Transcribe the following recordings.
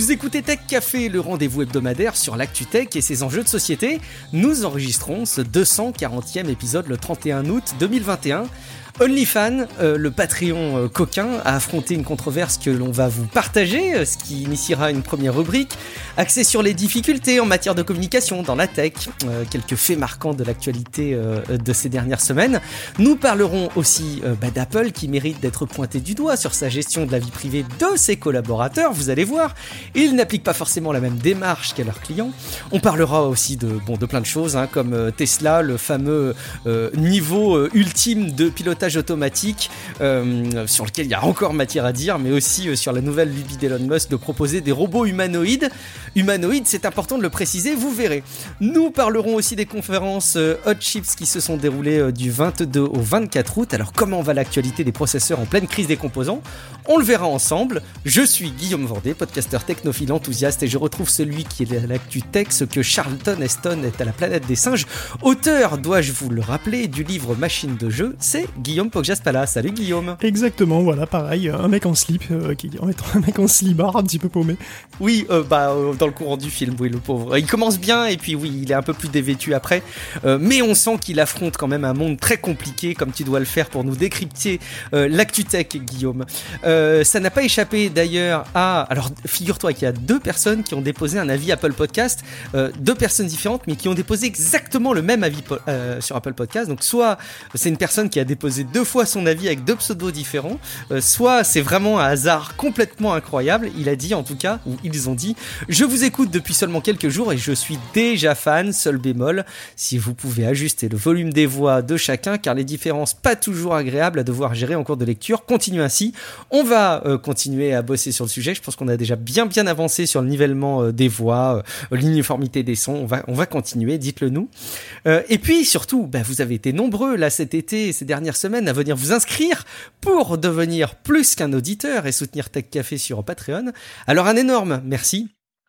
Vous écoutez Tech Café, le rendez-vous hebdomadaire sur l'actu tech et ses enjeux de société. Nous enregistrons ce 240e épisode le 31 août 2021. OnlyFans, le Patreon coquin, a affronté une controverse que l'on va vous partager, ce qui initiera une première rubrique axée sur les difficultés en matière de communication dans la tech, quelques faits marquants de l'actualité de ces dernières semaines. Nous parlerons aussi d'Apple qui mérite d'être pointé du doigt sur sa gestion de la vie privée de ses collaborateurs, vous allez voir. Ils n'appliquent pas forcément la même démarche qu'à leurs clients. On parlera aussi de plein de choses, comme Tesla, le fameux niveau ultime de pilotage automatique sur lequel il y a encore matière à dire, mais aussi sur la nouvelle lubie d'Elon Musk de proposer des robots humanoïdes. Humanoïdes, c'est important de le préciser, vous verrez. Nous parlerons aussi des conférences Hot Chips qui se sont déroulées du 22 au 24 août. Alors comment va l'actualité des processeurs en pleine crise des composants ? On le verra ensemble. Je suis Guillaume Vendée, podcasteur technophile enthousiaste, et je retrouve celui qui est à l'actu tech, ce que Charlton Heston est à la planète des singes. Auteur, dois-je vous le rappeler, du livre Machine de jeu, c'est Guillaume Poggiaspala. Salut Guillaume. Exactement, voilà, pareil, un mec en slip, un mec en slibard, un petit peu paumé. Oui, dans le courant du film, oui, le pauvre. Il commence bien, et puis oui, il est un peu plus dévêtu après, mais on sent qu'il affronte quand même un monde très compliqué, comme tu dois le faire pour nous décrypter l'actu tech, Guillaume. Ça n'a pas échappé d'ailleurs à... Alors, figure-toi qu'il y a 2 personnes qui ont déposé un avis Apple Podcast, 2 personnes différentes, mais qui ont déposé exactement le même avis sur Apple Podcast. Donc, soit c'est une personne qui a déposé 2 fois son avis avec 2 pseudos différents, soit c'est vraiment un hasard complètement incroyable. Il a dit en tout cas, ou ils ont dit, je vous écoute depuis seulement quelques jours et je suis déjà fan, seul bémol, si vous pouvez ajuster le volume des voix de chacun, car les différences pas toujours agréables à devoir gérer en cours de lecture. Continue ainsi. On va continuer à bosser sur le sujet. Je pense qu'on a déjà bien avancé sur le nivellement des voix, l'uniformité des sons. On va continuer, dites-le nous. Et puis surtout, vous avez été nombreux là cet été, ces dernières semaines, à venir vous inscrire pour devenir plus qu'un auditeur et soutenir Tech Café sur Patreon. Alors un énorme merci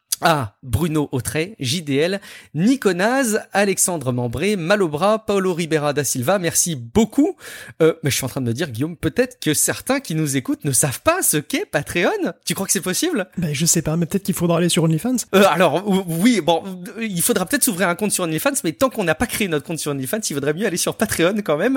à Bruno Autret, JDL, Niconaz, Alexandre Membré, Malobra, Paulo Ribera da Silva, merci beaucoup. Mais je suis en train de me dire, Guillaume, peut-être que certains qui nous écoutent ne savent pas ce qu'est Patreon. Tu crois que c'est possible ? Je sais pas, mais peut-être qu'il faudra aller sur OnlyFans. Alors, oui, il faudra peut-être s'ouvrir un compte sur OnlyFans, mais tant qu'on n'a pas créé notre compte sur OnlyFans, il vaudrait mieux aller sur Patreon quand même.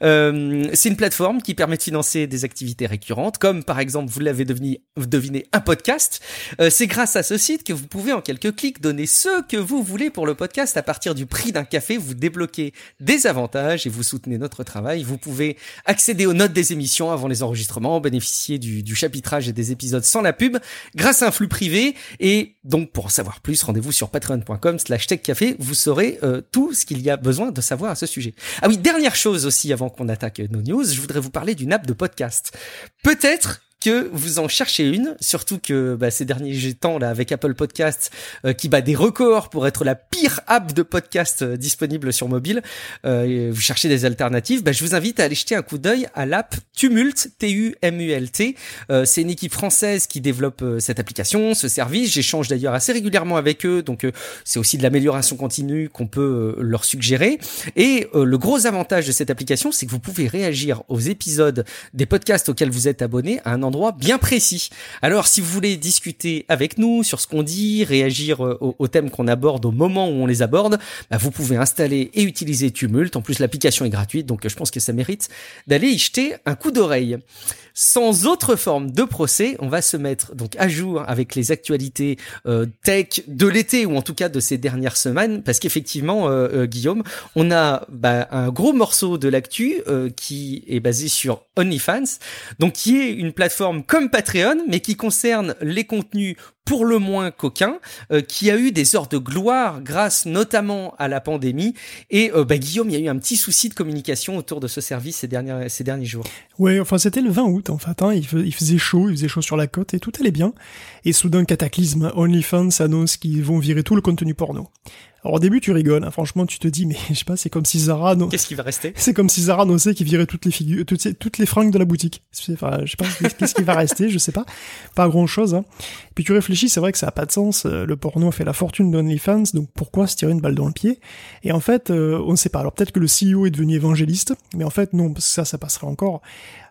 C'est une plateforme qui permet de financer des activités récurrentes, comme par exemple, vous l'avez deviné, un podcast. C'est grâce à ce site que vous pouvez en quelques clics donner ce que vous voulez pour le podcast. À partir du prix d'un café, vous débloquez des avantages et vous soutenez notre travail. Vous pouvez accéder aux notes des émissions avant les enregistrements, bénéficier du chapitrage et des épisodes sans la pub grâce à un flux privé. Et donc pour en savoir plus, rendez-vous sur patreon.com/techcafé. Vous saurez tout ce qu'il y a besoin de savoir à ce sujet. Ah oui, dernière chose aussi avant qu'on attaque nos news, je voudrais vous parler d'une app de podcast. Peut-être que vous en cherchez une, surtout que ces derniers temps là avec Apple Podcasts qui bat des records pour être la pire app de podcast disponible sur mobile, vous cherchez des alternatives, je vous invite à aller jeter un coup d'œil à l'app Tumult, T-U-M-U-L-T. C'est une équipe française qui développe cette application, ce service. J'échange d'ailleurs assez régulièrement avec eux, donc c'est aussi de l'amélioration continue qu'on peut leur suggérer. Et le gros avantage de cette application, c'est que vous pouvez réagir aux épisodes des podcasts auxquels vous êtes abonné à un endroit bien précis. Alors, si vous voulez discuter avec nous sur ce qu'on dit, réagir aux thèmes qu'on aborde au moment où on les aborde, vous pouvez installer et utiliser Tumult. En plus, l'application est gratuite, donc je pense que ça mérite d'aller y jeter un coup d'oreille. Sans autre forme de procès, on va se mettre donc à jour avec les actualités tech de l'été, ou en tout cas de ces dernières semaines, parce qu'effectivement, Guillaume, on a un gros morceau de l'actu qui est basé sur OnlyFans, donc qui est une plateforme comme Patreon, mais qui concerne les contenus pour le moins coquins, qui a eu des heures de gloire grâce notamment à la pandémie. Et Guillaume, il y a eu un petit souci de communication autour de ce service ces derniers jours. Ouais, enfin c'était le 20 août en fait, il faisait chaud sur la côte et tout allait bien. Et soudain, cataclysme, OnlyFans annonce qu'ils vont virer tout le contenu porno. Alors au début tu rigoles, franchement tu te dis mais je sais pas, c'est comme si Zara... Qu'est-ce qui va rester ? C'est comme si Zara annonçait qu'il virait toutes les fringues de la boutique. Enfin, je sais pas, qu'est-ce qui va rester, je sais pas. Pas grand chose. Puis tu réfléchis, c'est vrai que ça a pas de sens, le porno a fait la fortune d'OnlyFans, donc pourquoi se tirer une balle dans le pied ? Et en fait, on ne sait pas. Alors peut-être que le CEO est devenu évangéliste, mais en fait non, parce que ça passerait encore.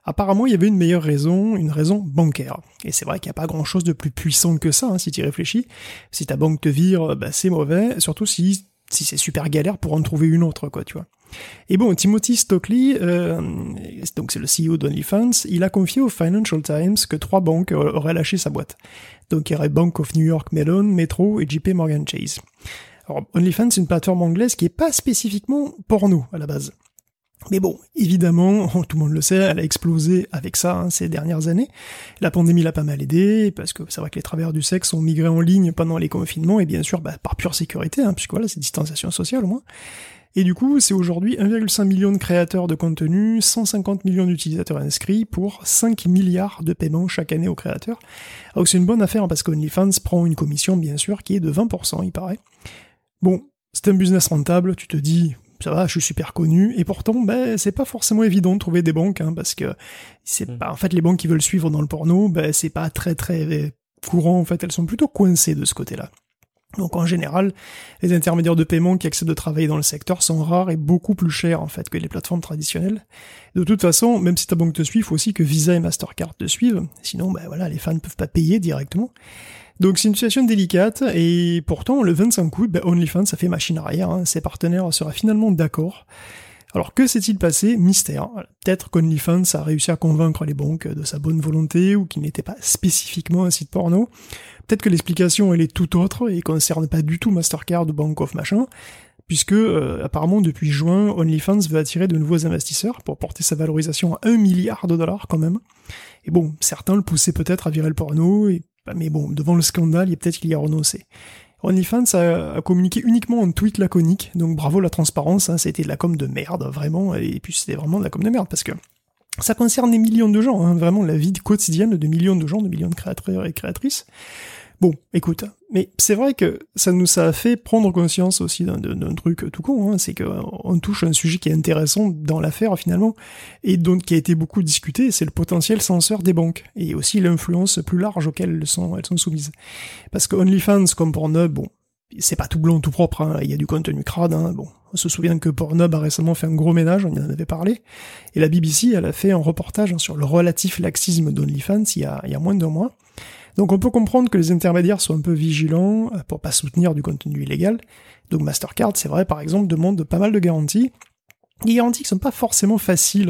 Apparemment, il y avait une meilleure raison, une raison bancaire. Et c'est vrai qu'il n'y a pas grand-chose de plus puissant que ça, si tu y réfléchis. Si ta banque te vire, c'est mauvais, surtout si c'est super galère pour en trouver une autre, quoi, tu vois. Et bon, Timothy Stockley, donc c'est le CEO d'OnlyFans, il a confié au Financial Times que 3 banques auraient lâché sa boîte. Donc il y aurait Bank of New York Mellon, Metro et JP Morgan Chase. Alors OnlyFans, c'est une plateforme anglaise qui est pas spécifiquement porno à la base. Mais bon, évidemment, tout le monde le sait, elle a explosé avec ça ces dernières années. La pandémie l'a pas mal aidé, parce que c'est vrai que les travailleurs du sexe ont migré en ligne pendant les confinements, et bien sûr, par pure sécurité, puisque voilà, c'est distanciation sociale au moins. Et du coup, c'est aujourd'hui 1,5 million de créateurs de contenu, 150 millions d'utilisateurs inscrits pour 5 milliards de paiements chaque année aux créateurs. Alors c'est une bonne affaire, parce qu'OnlyFans prend une commission, bien sûr, qui est de 20%, il paraît. Bon, c'est un business rentable, tu te dis... ça va, je suis super connu, et pourtant, c'est pas forcément évident de trouver des banques, parce que c'est pas, en fait, les banques qui veulent suivre dans le porno, c'est pas très très courant, en fait, elles sont plutôt coincées de ce côté-là. Donc en général, les intermédiaires de paiement qui acceptent de travailler dans le secteur sont rares et beaucoup plus chers, en fait, que les plateformes traditionnelles. De toute façon, même si ta banque te suit, il faut aussi que Visa et Mastercard te suivent, sinon, voilà, les fans ne peuvent pas payer directement. Donc c'est une situation délicate, et pourtant, le 25 août, OnlyFans a fait machine arrière, ses partenaires seraient finalement d'accord. Alors que s'est-il passé? Mystère. Peut-être qu'OnlyFans a réussi à convaincre les banques de sa bonne volonté, ou qu'il n'était pas spécifiquement un site porno. Peut-être que l'explication elle est tout autre, et concerne pas du tout Mastercard ou Bank of machin, puisque apparemment depuis juin, OnlyFans veut attirer de nouveaux investisseurs pour porter sa valorisation à $1 milliard quand même. Et bon, certains le poussaient peut-être à virer le porno, mais bon, devant le scandale, peut-être qu'il y a renoncé. OnlyFans a communiqué uniquement en tweet laconique, donc bravo la transparence, c'était de la com de merde, vraiment, et puis c'était vraiment de la com de merde, parce que ça concerne des millions de gens, vraiment la vie quotidienne de millions de gens, de millions de créateurs et créatrices. Bon, écoute, mais c'est vrai que ça a fait prendre conscience aussi d'un truc tout con, c'est qu'on touche à un sujet qui est intéressant dans l'affaire finalement, et donc qui a été beaucoup discuté, c'est le potentiel censeur des banques, et aussi l'influence plus large auquel elles sont soumises. Parce que OnlyFans comme Pornhub, c'est pas tout blanc tout propre, il y a du contenu crade, on se souvient que Pornhub a récemment fait un gros ménage, on y en avait parlé, et la BBC, elle a fait un reportage sur le relatif laxisme d'OnlyFans il y a moins d'1 mois. Donc on peut comprendre que les intermédiaires sont un peu vigilants pour pas soutenir du contenu illégal. Donc Mastercard, c'est vrai, par exemple, demande pas mal de garanties. Des garanties qui sont pas forcément faciles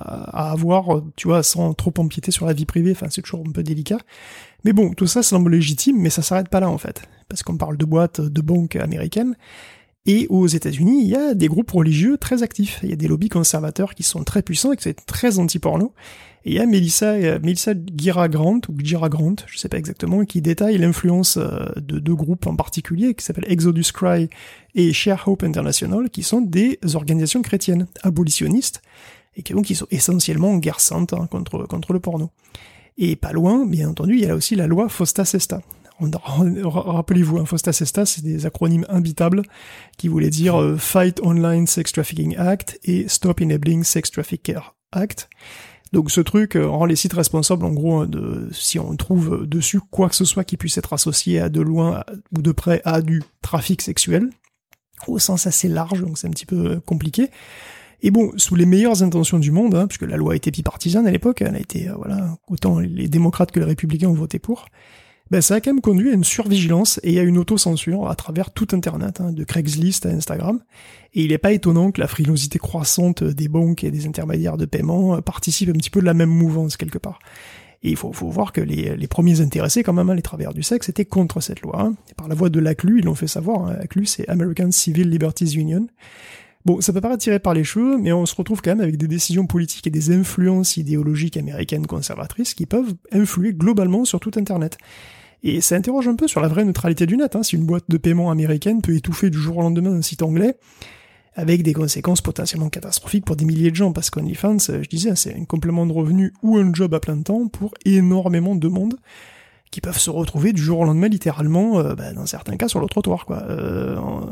à avoir, tu vois, sans trop empiéter sur la vie privée, c'est toujours un peu délicat. Mais bon, tout ça semble légitime, mais ça s'arrête pas là en fait. Parce qu'on parle de boîtes, de banques américaines, et aux États-Unis, il y a des groupes religieux très actifs. Il y a des lobbies conservateurs qui sont très puissants et qui sont très anti-porno. Et il y a Melissa Gira-Grant, je sais pas exactement, qui détaille l'influence de 2 groupes en particulier, qui s'appellent Exodus Cry et Share Hope International, qui sont des organisations chrétiennes, abolitionnistes, et qui sont essentiellement en guerre sainte contre le porno. Et pas loin, bien entendu, il y a aussi la loi Fosta Sesta. Rappelez-vous, Fosta Sesta, c'est des acronymes imbitables qui voulaient dire Fight Online Sex Trafficking Act et Stop Enabling Sex Trafficker Act. Donc ce truc rend les sites responsables, en gros, si on trouve dessus quoi que ce soit qui puisse être associé à de loin ou de près à du trafic sexuel, au sens assez large, donc c'est un petit peu compliqué. Et bon, sous les meilleures intentions du monde, puisque la loi a été bipartisane à l'époque, elle a été, autant les démocrates que les républicains ont voté pour, ça a quand même conduit à une survigilance et à une autocensure à travers tout Internet, de Craigslist à Instagram. Et il n'est pas étonnant que la frilosité croissante des banques et des intermédiaires de paiement participe un petit peu de la même mouvance quelque part. Et il faut voir que les premiers intéressés quand même, les travailleurs du sexe, étaient contre cette loi. Et par la voix de l'ACLU, ils l'ont fait savoir. L'ACLU, c'est American Civil Liberties Union. Bon, ça peut paraître tiré par les cheveux, mais on se retrouve quand même avec des décisions politiques et des influences idéologiques américaines conservatrices qui peuvent influer globalement sur tout Internet. Et ça interroge un peu sur la vraie neutralité du net, si une boîte de paiement américaine peut étouffer du jour au lendemain un site anglais, avec des conséquences potentiellement catastrophiques pour des milliers de gens, parce qu'OnlyFans, je disais, c'est un complément de revenu ou un job à plein temps pour énormément de monde, qui peuvent se retrouver du jour au lendemain, littéralement, dans certains cas, sur le trottoir, quoi. Bon,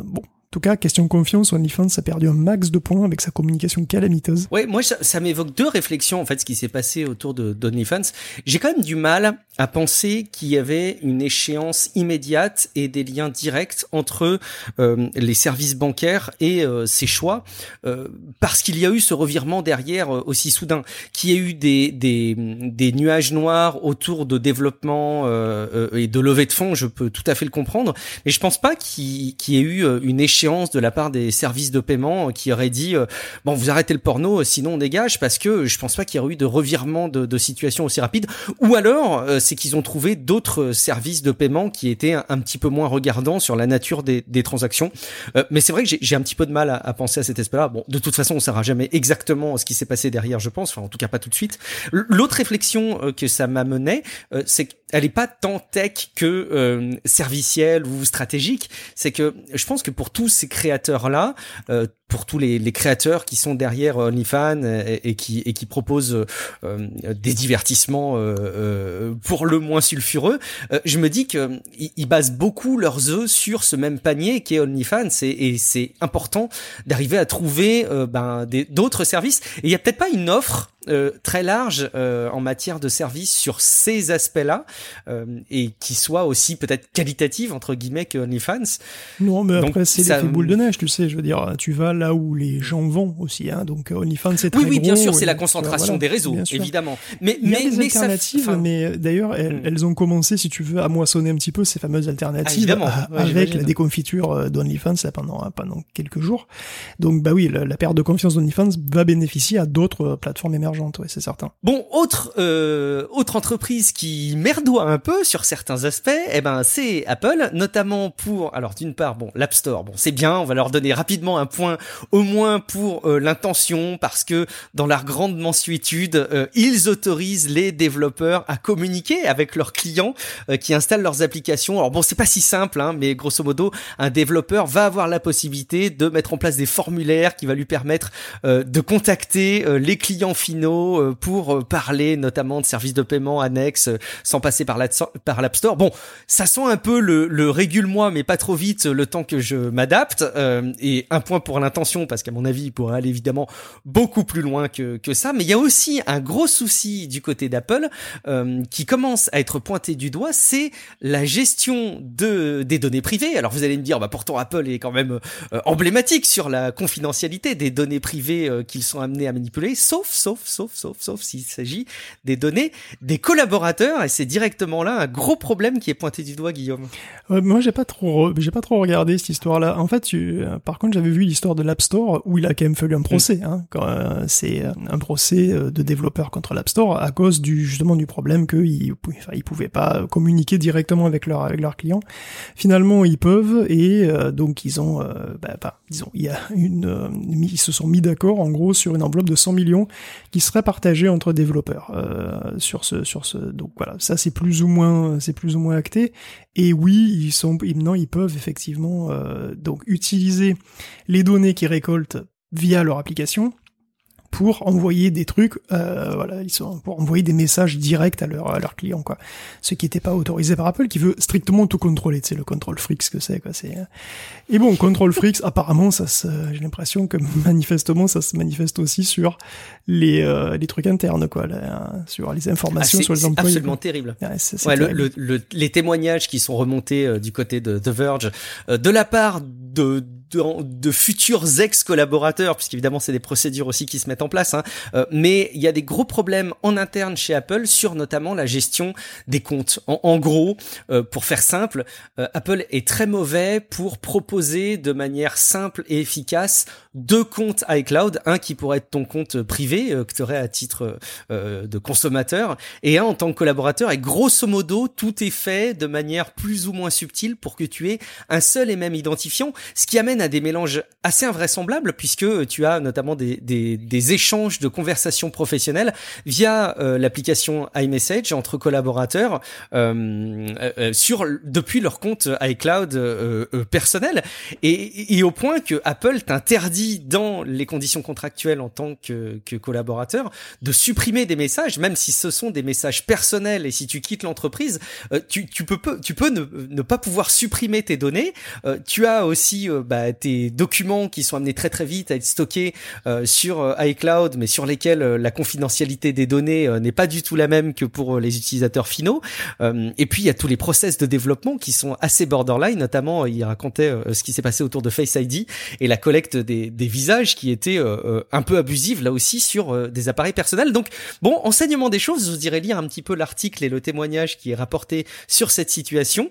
tout cas, question de confiance, OnlyFans a perdu un max de points avec sa communication calamiteuse. Ouais, moi ça m'évoque deux réflexions en fait, ce qui s'est passé autour d'OnlyFans. J'ai quand même du mal à penser qu'il y avait une échéance immédiate et des liens directs entre les services bancaires et ces choix, parce qu'il y a eu ce revirement derrière aussi soudain, qu'il y a eu des nuages noirs autour de développement et de levée de fonds. Je peux tout à fait le comprendre, mais je pense pas qu'il y ait eu une échéance de la part des services de paiement qui auraient dit bon, vous arrêtez le porno, sinon on dégage, parce que je pense pas qu'il y aurait eu de revirement de situation aussi rapide. Ou alors c'est qu'ils ont trouvé d'autres services de paiement qui étaient un petit peu moins regardants sur la nature des transactions. Mais c'est vrai que j'ai un petit peu de mal à penser à cet aspect-là. Bon, de toute façon, on saura jamais exactement ce qui s'est passé derrière, je pense. Enfin, en tout cas, pas tout de suite. L'autre réflexion que ça m'amenait, c'est qu'elle est pas tant tech que servicielle ou stratégique. C'est que je pense que pour tous ces créateurs-là, pour tous les créateurs qui sont derrière OnlyFans et qui proposent des divertissements pour le moins sulfureux, je me dis que ils basent beaucoup leurs œufs sur ce même panier qu'est OnlyFans, et c'est important d'arriver à trouver d'autres services. Et il y a peut-être pas une offre très large en matière de services sur ces aspects-là, et qui soit aussi peut-être qualitative entre guillemets que OnlyFans. Non, mais après c'est l'effet boule de neige, tu sais. Je veux dire, tu vas là où les gens vont aussi, hein. Donc OnlyFans c'est très gros. Oui, bien sûr, c'est la concentration des réseaux, évidemment. Mais il y a des alternatives, mais d'ailleurs elles ont commencé, si tu veux, à moissonner un petit peu ces fameuses alternatives avec la déconfiture d'OnlyFans là pendant quelques jours. Donc bah oui, la perte de confiance d'OnlyFans va bénéficier à d'autres plateformes émergentes, ouais, c'est certain. Bon, autre entreprise qui merdoie un peu sur certains aspects, c'est Apple, notamment pour, alors d'une part, bon, l'App Store, bon, c'est bien, on va leur donner rapidement un point, au moins pour l'intention, parce que dans leur grande mansuétude, ils autorisent les développeurs à communiquer avec leurs clients qui installent leurs applications. Alors bon, c'est pas si simple, hein, mais grosso modo, un développeur va avoir la possibilité de mettre en place des formulaires qui va lui permettre de contacter les clients finaux pour parler notamment de services de paiement annexes sans passer par l'App Store. Bon, ça sent un peu le régule-moi, mais pas trop vite, le temps que je m'adapte. Et un point pour l'intention, parce qu'à mon avis, il pourrait aller évidemment beaucoup plus loin que ça. Mais il y a aussi un gros souci du côté d'Apple qui commence à être pointé du doigt, c'est la gestion des données privées. Alors vous allez me dire, pourtant Apple est quand même emblématique sur la confidentialité des données privées qu'ils sont amenés à manipuler, sauf s'il s'agit des données des collaborateurs, et c'est directement là un gros problème qui est pointé du doigt, Guillaume. Moi j'ai pas trop regardé cette histoire-là. En fait, par contre j'avais vu l'histoire de l'App Store où il a quand même fallu un procès, hein, c'est un procès de développeurs contre l'App Store à cause justement du problème qu'ils pouvaient pas communiquer directement avec leurs clients. Finalement ils peuvent, et donc ils ont ils se sont mis d'accord en gros sur une enveloppe de 100 millions qui serait partagée entre développeurs sur ce donc voilà, ça c'est plus ou moins acté. Et oui, ils peuvent effectivement donc utiliser les données qu'ils récoltent via leur application pour envoyer des trucs, pour envoyer des messages directs à leurs clients, quoi. Ce qui n'était pas autorisé par Apple, qui veut strictement tout contrôler, tu sais, le control freak, ce que c'est, quoi. Et bon, control freaks, apparemment, j'ai l'impression que manifestement, ça se manifeste aussi sur les trucs internes, quoi, sur les informations sur les employés. C'est absolument terrible. Ouais, c'est terrible. Les témoignages qui sont remontés du côté de The Verge, de la part de futurs ex-collaborateurs, puisqu'évidemment c'est des procédures aussi qui se mettent en place, hein. Mais il y a des gros problèmes en interne chez Apple sur notamment la gestion des comptes. En gros, pour faire simple, Apple est très mauvais pour proposer de manière simple et efficace 2 comptes iCloud, un qui pourrait être ton compte privé que tu aurais à titre de consommateur, et un en tant que collaborateur, et grosso modo tout est fait de manière plus ou moins subtile pour que tu aies un seul et même identifiant, ce qui amène à des mélanges assez invraisemblables, puisque tu as notamment des échanges de conversations professionnelles via l'application iMessage entre collaborateurs depuis leur compte iCloud personnel, et au point que Apple t'interdit lui, dans les conditions contractuelles en tant que collaborateur, de supprimer des messages, même si ce sont des messages personnels, et si tu quittes l'entreprise, tu peux ne pas pouvoir supprimer tes données. Tu as aussi tes documents qui sont amenés très très vite à être stockés sur iCloud, mais sur lesquels la confidentialité des données n'est pas du tout la même que pour les utilisateurs finaux. Et puis il y a tous les process de développement qui sont assez borderline, notamment il racontait ce qui s'est passé autour de Face ID et la collecte des visages qui était un peu abusive là aussi sur des appareils personnels. Donc bon, enseignement des choses, je vous dirais lire un petit peu l'article et le témoignage qui est rapporté sur cette situation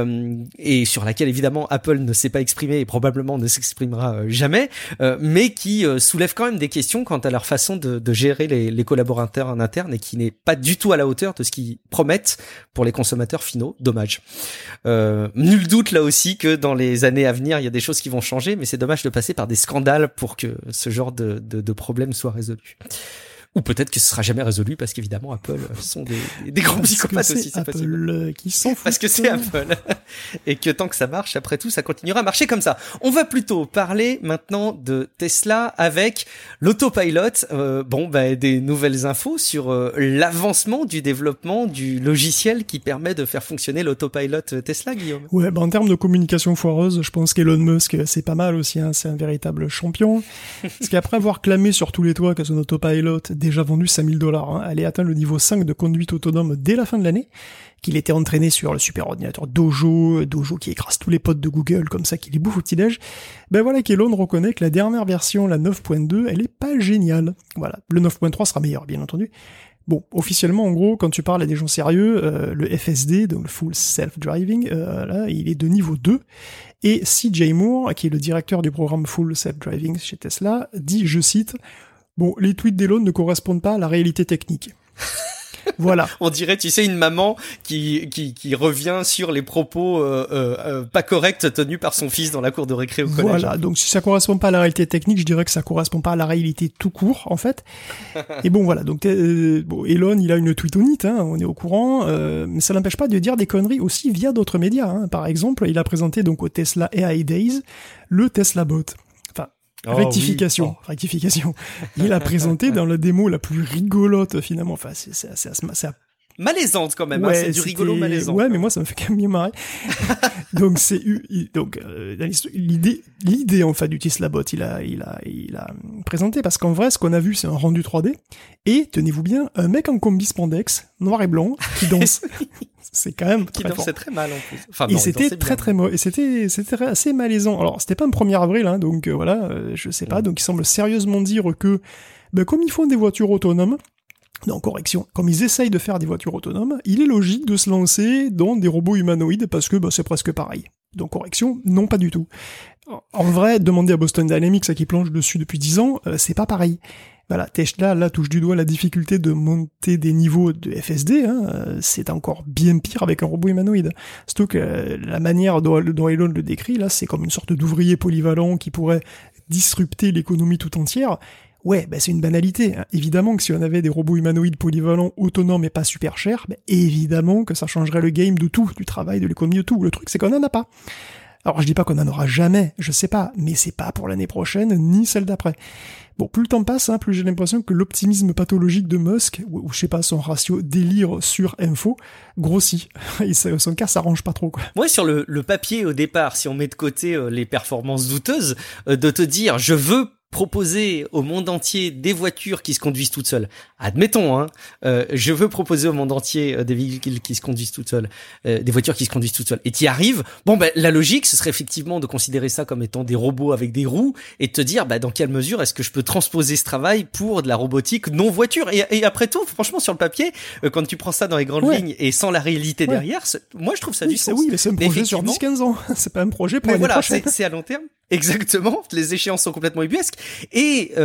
et sur laquelle évidemment Apple ne s'est pas exprimé et probablement ne s'exprimera jamais, mais qui soulève quand même des questions quant à leur façon de gérer les collaborateurs en interne et qui n'est pas du tout à la hauteur de ce qu'ils promettent pour les consommateurs finaux. Dommage. Nul doute là aussi que dans les années à venir, il y a des choses qui vont changer, mais c'est dommage de passer par des scandales pour que ce genre de problème soit résolu. Ou peut-être que ce sera jamais résolu parce qu'évidemment Apple sont des grands psychopathes aussi, c'est possible. Qui s'en foutent. Parce que c'est Apple. Et que tant que ça marche, après tout, ça continuera à marcher comme ça. On va plutôt parler maintenant de Tesla avec l'autopilot. Des nouvelles infos sur l'avancement du développement du logiciel qui permet de faire fonctionner l'autopilot Tesla, Guillaume. Ouais, en termes de communication foireuse, je pense qu'Elon Musk, c'est pas mal aussi, hein, c'est un véritable champion. Parce qu'après avoir clamé sur tous les toits que son autopilot déjà vendu $5,000, allait atteindre le niveau 5 de conduite autonome dès la fin de l'année, qu'il était entraîné sur le super ordinateur Dojo qui écrase tous les potes de Google, comme ça, qui les bouffe au petit-déj. Voilà qu'Elon reconnaît que la dernière version, la 9.2, elle est pas géniale. Voilà. Le 9.3 sera meilleur, bien entendu. Bon, officiellement, en gros, quand tu parles à des gens sérieux, le FSD, donc le Full Self-Driving, là, il est de niveau 2. Et CJ Moore, qui est le directeur du programme Full Self-Driving chez Tesla, dit, je cite, bon, les tweets d'Elon ne correspondent pas à la réalité technique. Voilà. On dirait, tu sais, une maman qui revient sur les propos pas corrects tenus par son fils dans la cour de récré au collège. Voilà, donc si ça correspond pas à la réalité technique, je dirais que ça correspond pas à la réalité tout court, en fait. Et bon, voilà, donc Elon, il a une tweetonite, hein, on est au courant, mais ça n'empêche pas de dire des conneries aussi via d'autres médias. Hein. Par exemple, il a présenté donc au Tesla AI Days le Tesla Bot. Rectification. Il a présenté dans la démo la plus rigolote finalement. Enfin, c'est malaisante quand même. Ouais, c'est du rigolo malaisant. Ouais, mais moi ça me fait quand même mieux marrer. Donc l'idée en fait du Tesla Bot, il a présenté parce qu'en vrai ce qu'on a vu c'est un rendu 3D et tenez-vous bien un mec en combi spandex noir et blanc qui danse. C'est quand même qui dansait très mal en plus. Enfin, et c'était très mauvais. Et c'était assez malaisant. Alors c'était pas un 1er avril, hein, donc je sais pas. Donc il semble sérieusement dire que comme ils font des voitures autonomes. Non, correction. Comme ils essayent de faire des voitures autonomes, il est logique de se lancer dans des robots humanoïdes parce que c'est presque pareil. Donc correction, non pas du tout. En vrai, demander à Boston Dynamics à qui plonge dessus depuis 10 ans, c'est pas pareil. Voilà, Tesla là touche du doigt la difficulté de monter des niveaux de FSD, hein, c'est encore bien pire avec un robot humanoïde. Surtout que la manière dont Elon le décrit là, c'est comme une sorte d'ouvrier polyvalent qui pourrait disrupter l'économie tout entière. Ouais, c'est une banalité. Hein. Évidemment que si on avait des robots humanoïdes polyvalents, autonomes et pas super chers, évidemment que ça changerait le game de tout, du travail, de l'économie, de tout. Le truc, c'est qu'on en a pas. Alors, je dis pas qu'on en aura jamais, je sais pas, mais c'est pas pour l'année prochaine, ni celle d'après. Bon, plus le temps passe, hein, plus j'ai l'impression que l'optimisme pathologique de Musk, ou je sais pas, son ratio délire sur info, grossit. Et son cas s'arrange pas trop, quoi. Ouais, sur le papier, au départ, si on met de côté les performances douteuses, de te dire, je veux proposer au monde entier des voitures qui se conduisent toutes seules. Admettons, hein, je veux proposer au monde entier des véhicules qui se conduisent toutes seules, des voitures qui se conduisent toutes seules. Et t'y arrives. Bon, la logique, ce serait effectivement de considérer ça comme étant des robots avec des roues et de te dire, dans quelle mesure est-ce que je peux transposer ce travail pour de la robotique non voiture. Et après tout, franchement, sur le papier, quand tu prends ça dans les grandes lignes et sans la réalité derrière, moi, je trouve ça du sens. Oui, mais c'est un projet sur 10-15 ans. C'est pas un projet pour l'année prochaine. C'est à long terme. Exactement, les échéances sont complètement ubuesques et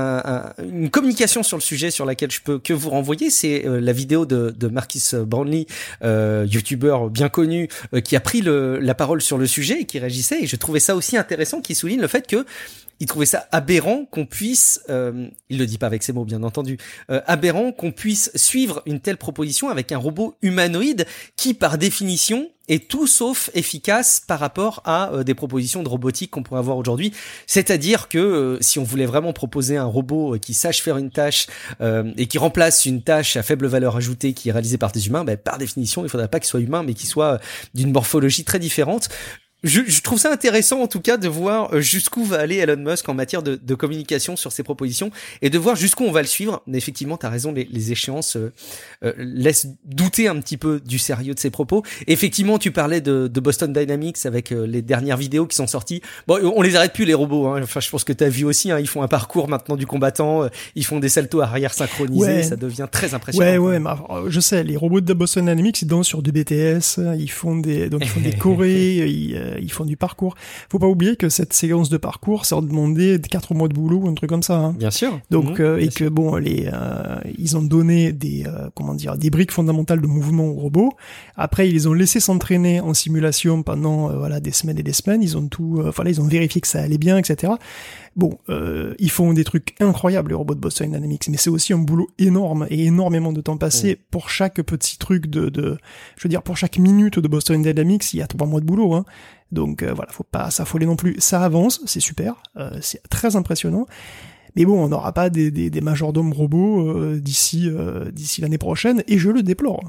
une communication sur le sujet sur laquelle je peux que vous renvoyer, c'est la vidéo de Marcus Brownlee, youtubeur bien connu, qui a pris la parole sur le sujet et qui réagissait, et je trouvais ça aussi intéressant, qui souligne le fait que il trouvait ça aberrant qu'on puisse, il le dit pas avec ses mots bien entendu, aberrant qu'on puisse suivre une telle proposition avec un robot humanoïde qui par définition est tout sauf efficace par rapport à des propositions de robotique qu'on pourrait avoir aujourd'hui. C'est-à-dire que si on voulait vraiment proposer un robot qui sache faire une tâche et qui remplace une tâche à faible valeur ajoutée qui est réalisée par des humains, par définition, il faudrait pas qu'il soit humain, mais qu'il soit d'une morphologie très différente. Je trouve ça intéressant en tout cas de voir jusqu'où va aller Elon Musk en matière de communication sur ses propositions et de voir jusqu'où on va le suivre. Mais effectivement, t'as raison, les échéances laissent douter un petit peu du sérieux de ses propos. Et effectivement, tu parlais de Boston Dynamics avec les dernières vidéos qui sont sorties. Bon, on les arrête plus les robots. Hein. Enfin, je pense que t'as vu aussi. Hein, ils font un parcours maintenant du combattant. Ils font des saltos arrière synchronisés. Ça devient très impressionnant. Ouais, mais je sais. Les robots de Boston Dynamics, ils dansent sur du BTS. Ils font des chorés. Ils font du parcours. Faut pas oublier que cette séquence de parcours, ça a demandé 4 mois de boulot ou un truc comme ça. Hein. Bien sûr. Donc, que bon, ils ont donné des briques fondamentales de mouvement aux robots. Après, ils les ont laissés s'entraîner en simulation pendant, des semaines et des semaines. Ils ont ils ont vérifié que ça allait bien, etc. Bon, ils font des trucs incroyables, les robots de Boston Dynamics, mais c'est aussi un boulot énorme et énormément de temps passé pour chaque petit truc pour chaque minute de Boston Dynamics, il y a 3 mois de boulot, hein. Donc, faut pas s'affoler non plus. Ça avance, c'est super, c'est très impressionnant. Mais bon, on n'aura pas des majordomes robots d'ici l'année prochaine, et je le déplore.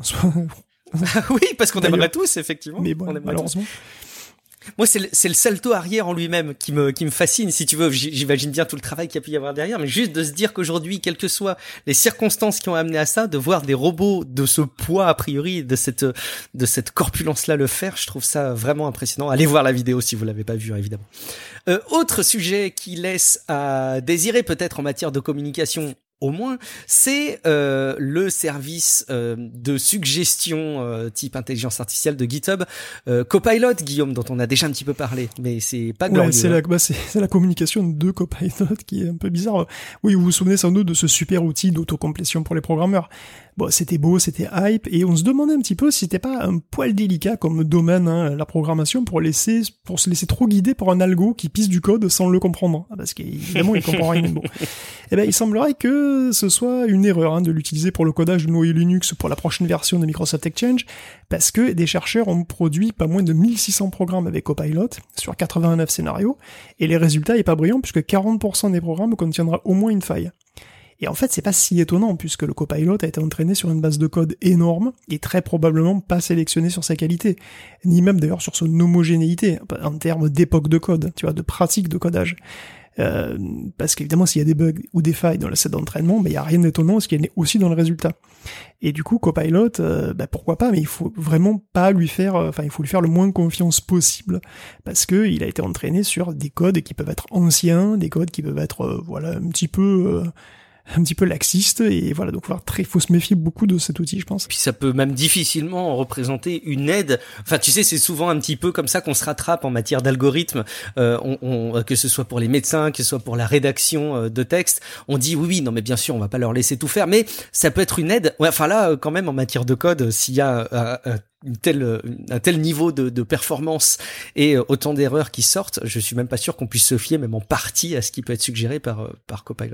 Oui, parce qu'on aimerait tous, effectivement. Mais bon, malheureusement. Moi, c'est le salto arrière en lui-même qui me fascine, si tu veux. J'imagine bien tout le travail qu'il y a pu y avoir derrière, mais juste de se dire qu'aujourd'hui, quelles que soient les circonstances qui ont amené à ça, de voir des robots de ce poids, a priori, de cette corpulence-là le faire, je trouve ça vraiment impressionnant. Allez voir la vidéo si vous l'avez pas vue, évidemment. Autre sujet qui laisse à désirer peut-être en matière de communication, au moins, c'est le service de suggestion type intelligence artificielle de GitHub, Copilot, Guillaume, dont on a déjà un petit peu parlé, mais c'est pas glorieux. Ouais, c'est la communication de Copilot qui est un peu bizarre. Oui, vous vous souvenez sans doute de ce super outil d'autocomplétion pour les programmeurs. Bon, c'était beau, c'était hype, et on se demandait un petit peu si c'était pas un poil délicat comme domaine, hein, la programmation, pour se laisser trop guider par un algo qui pisse du code sans le comprendre. Parce qu'évidemment, il comprend rien. Bon. Eh ben, il semblerait que ce soit une erreur, hein, de l'utiliser pour le codage de noyau Linux pour la prochaine version de Microsoft Exchange, parce que des chercheurs ont produit pas moins de 1600 programmes avec Copilot sur 89 scénarios, et les résultats est pas brillant puisque 40% des programmes contiendra au moins une faille. Et en fait, c'est pas si étonnant, puisque le Copilot a été entraîné sur une base de code énorme, et très probablement pas sélectionné sur sa qualité, ni même d'ailleurs sur son homogénéité, en termes d'époque de code, tu vois, de pratique de codage. Parce qu'évidemment, s'il y a des bugs ou des failles dans le set d'entraînement, il y a rien d'étonnant, ce qui est aussi dans le résultat. Et du coup, Copilot, pourquoi pas, mais il faut vraiment pas lui faire, il faut lui faire le moins confiance possible, parce que il a été entraîné sur des codes qui peuvent être anciens, des codes qui peuvent être, un petit peu laxiste, et voilà, donc faut se méfier beaucoup de cet outil, je pense. Puis ça peut même difficilement représenter une aide. Enfin, tu sais, c'est souvent un petit peu comme ça qu'on se rattrape en matière d'algorithme, que ce soit pour les médecins, que ce soit pour la rédaction de texte. On dit oui, non mais bien sûr, on va pas leur laisser tout faire, mais ça peut être une aide. Ouais, enfin là, quand même, en matière de code, s'il y a un tel niveau de performance et autant d'erreurs qui sortent, je suis même pas sûr qu'on puisse se fier, même en partie, à ce qui peut être suggéré par Copilot.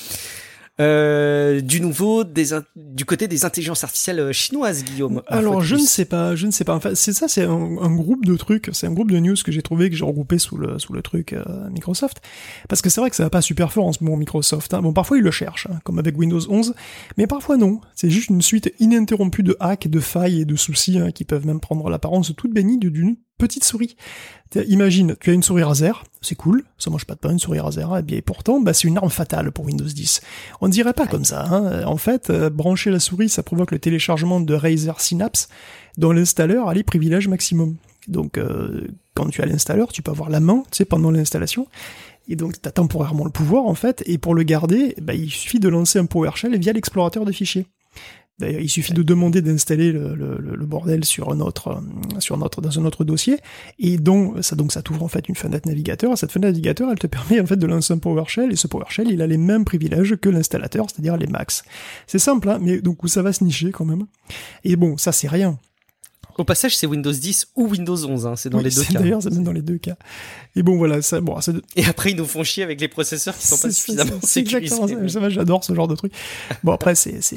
Du nouveau du côté des intelligences artificielles chinoises, Guillaume. Alors je ne sais pas. Enfin, c'est un groupe de trucs, c'est un groupe de news que j'ai trouvé, que j'ai regroupé sous le truc Microsoft, parce que c'est vrai que ça va pas super fort en ce moment Microsoft. Hein. Bon, parfois ils le cherchent, hein, comme avec Windows 11, mais parfois non. C'est juste une suite ininterrompue de hacks, de failles et de soucis, hein, qui peuvent même prendre l'apparence toute bénigne d'une petite souris. Imagine, tu as une souris Razer, c'est cool, ça mange pas de pain, une souris Razer, et bien pourtant, c'est une arme fatale pour Windows 10. On dirait pas comme ça, hein. En fait, brancher la souris, ça provoque le téléchargement de Razer Synapse, dont l'installeur a les privilèges maximum. Donc, quand tu as l'installeur, tu peux avoir la main, tu sais, pendant l'installation, et donc t'as temporairement le pouvoir, en fait, et pour le garder, il suffit de lancer un PowerShell via l'explorateur de fichiers. D'ailleurs, il suffit de demander d'installer le bordel dans un autre dossier, et donc ça t'ouvre en fait une fenêtre navigateur. Cette fenêtre navigateur, elle te permet en fait de lancer un PowerShell, et ce PowerShell, il a les mêmes privilèges que l'installateur, c'est-à-dire les max. C'est simple, hein, mais donc où ça va se nicher quand même. Et bon, ça c'est rien. Au passage, c'est Windows 10 ou Windows 11, hein, c'est dans les deux cas. D'ailleurs, c'est même dans les deux cas. Et bon, voilà, Et après, ils nous font chier avec les processeurs qui sont pas suffisamment sécurisés. Ça, j'adore ce genre de truc. Bon, après,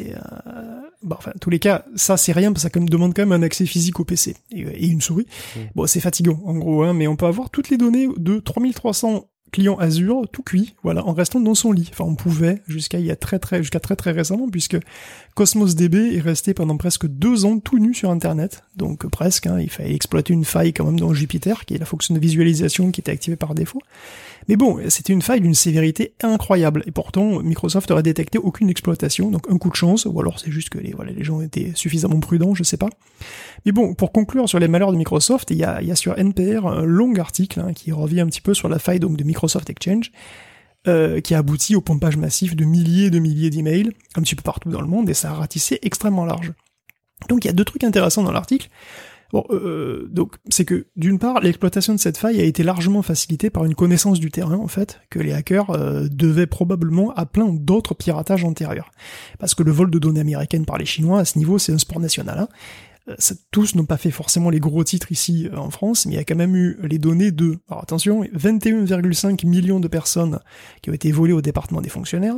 enfin, en tous les cas, ça, c'est rien, parce que ça demande quand même un accès physique au PC et une souris. Bon, c'est fatigant, en gros, hein, mais on peut avoir toutes les données de 3300 client Azure, tout cuit, voilà, en restant dans son lit. Enfin, on pouvait jusqu'à très très récemment, puisque Cosmos DB est resté pendant presque 2 ans tout nu sur Internet. Donc presque, hein, il fallait exploiter une faille quand même dans Jupyter, qui est la fonction de visualisation qui était activée par défaut. Mais bon, c'était une faille d'une sévérité incroyable, et pourtant Microsoft aurait détecté aucune exploitation, donc un coup de chance, ou alors c'est juste que les gens étaient suffisamment prudents, je sais pas. Mais bon, pour conclure sur les malheurs de Microsoft, il y a sur NPR un long article qui revient un petit peu sur la faille donc de Microsoft Exchange, qui a abouti au pompage massif de milliers d'emails, un petit peu partout dans le monde, et ça a ratissé extrêmement large. Donc il y a 2 trucs intéressants dans l'article. Bon, donc c'est que d'une part, l'exploitation de cette faille a été largement facilitée par une connaissance du terrain, en fait, que les hackers devaient probablement à plein d'autres piratages antérieurs. Parce que le vol de données américaines par les Chinois, à ce niveau, c'est un sport national, hein. Tous n'ont pas fait forcément les gros titres ici en France, mais il y a quand même eu les données de, alors attention, 21,5 millions de personnes qui ont été volées au département des fonctionnaires,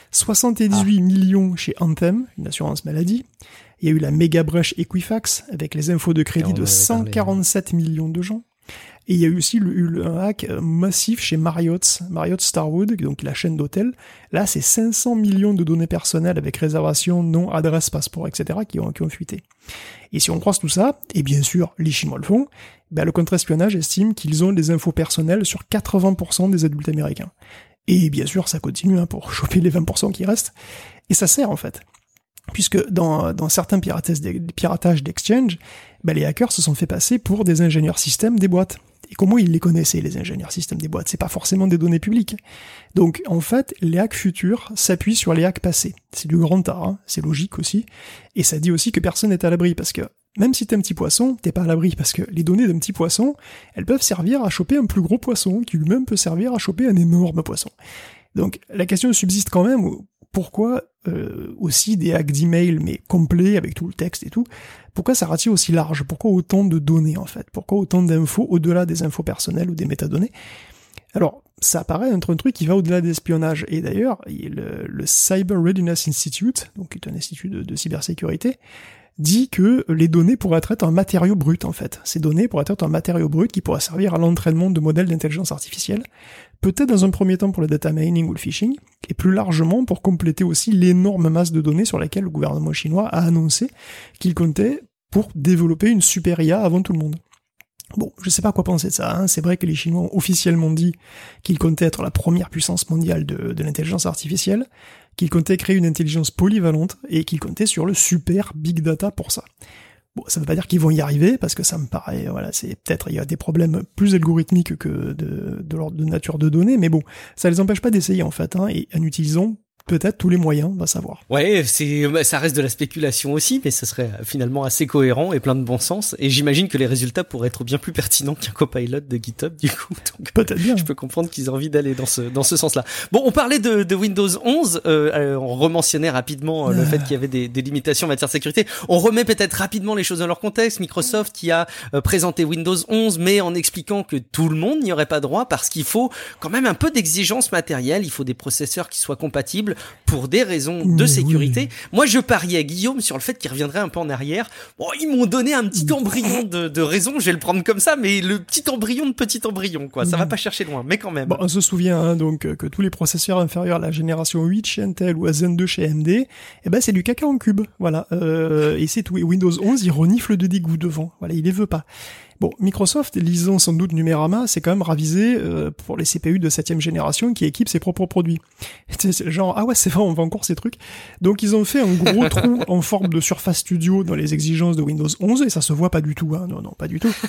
78 millions chez Anthem, une assurance maladie, il y a eu la méga brèche Equifax, avec les infos de crédit de 147 millions de gens, et il y a eu aussi un hack massif chez Marriott Starwood, donc la chaîne d'hôtels. Là, c'est 500 millions de données personnelles avec réservation, nom, adresse, passeport, etc. qui ont fuité. Et si on croise tout ça, et bien sûr, les Chinois le font, le contre-espionnage estime qu'ils ont des infos personnelles sur 80% des adultes américains. Et bien sûr, ça continue pour choper les 20% qui restent. Et ça sert, en fait. Puisque dans certains piratages d'Exchange, les hackers se sont fait passer pour des ingénieurs système des boîtes. Et comment ils les connaissaient, les ingénieurs système des boîtes? C'est pas forcément des données publiques. Donc, en fait, les hacks futurs s'appuient sur les hacks passés. C'est du grand art, hein, c'est logique aussi. Et ça dit aussi que personne n'est à l'abri, parce que même si t'es un petit poisson, t'es pas à l'abri, parce que les données d'un petit poisson, elles peuvent servir à choper un plus gros poisson, qui lui-même peut servir à choper un énorme poisson. Donc, la question subsiste quand même, pourquoi aussi des hacks d'email, mais complets, avec tout le texte et tout, pourquoi ça rattire aussi large? Pourquoi autant de données, en fait? Pourquoi autant d'infos au-delà des infos personnelles ou des métadonnées? Alors, ça apparaît être un truc qui va au-delà de l'espionnage. Et d'ailleurs, le Cyber Readiness Institute, donc qui est un institut de cybersécurité, dit que les données pourraient être un matériau brut, en fait. Ces données pourraient être un matériau brut qui pourrait servir à l'entraînement de modèles d'intelligence artificielle, peut-être dans un premier temps pour le data mining ou le phishing, et plus largement pour compléter aussi l'énorme masse de données sur laquelle le gouvernement chinois a annoncé qu'il comptait pour développer une super IA avant tout le monde. Bon, je sais pas quoi penser de ça, hein. C'est vrai que les Chinois ont officiellement dit qu'ils comptaient être la première puissance mondiale de l'intelligence artificielle, qu'ils comptaient créer une intelligence polyvalente, et qu'ils comptaient sur le super big data pour ça. Bon, ça veut pas dire qu'ils vont y arriver, parce que ça me paraît, c'est peut-être, il y a des problèmes plus algorithmiques que de l'ordre de nature de données, mais bon, ça les empêche pas d'essayer, en fait, hein, et en utilisant peut-être tous les moyens, on va savoir. Ouais, ça reste de la spéculation aussi, mais ça serait finalement assez cohérent et plein de bon sens. Et j'imagine que les résultats pourraient être bien plus pertinents qu'un copilot de GitHub, du coup. Donc, peut-être bien. Je peux comprendre qu'ils aient envie d'aller dans ce sens-là. Bon, on parlait de Windows 11, on rementionnait rapidement le fait qu'il y avait des limitations en matière de sécurité. On remet peut-être rapidement les choses dans leur contexte. Microsoft qui a présenté Windows 11, mais en expliquant que tout le monde n'y aurait pas droit parce qu'il faut quand même un peu d'exigence matérielle. Il faut des processeurs qui soient compatibles pour des raisons de sécurité. Oui. Moi, je pariais, Guillaume, sur le fait qu'il reviendrait un peu en arrière. Bon, ils m'ont donné un petit embryon de raison, je vais le prendre comme ça, mais le petit embryon, quoi. Ça va pas chercher loin, mais quand même. Bon, on se souvient, donc, que tous les processeurs inférieurs à la génération 8 chez Intel ou à Zen 2 chez AMD, c'est du caca en cube. Voilà. Et c'est tout. Et Windows 11, il renifle de dégoût devant. Voilà, il les veut pas. Bon, Microsoft, lisant sans doute Numérama, c'est quand même ravisé pour les CPU de 7ème génération qui équipent ses propres produits. C'est genre, ah ouais, c'est vrai, on vend encore ces trucs. Donc ils ont fait un gros trou en forme de Surface Studio dans les exigences de Windows 11, et ça se voit pas du tout, hein. Non, pas du tout.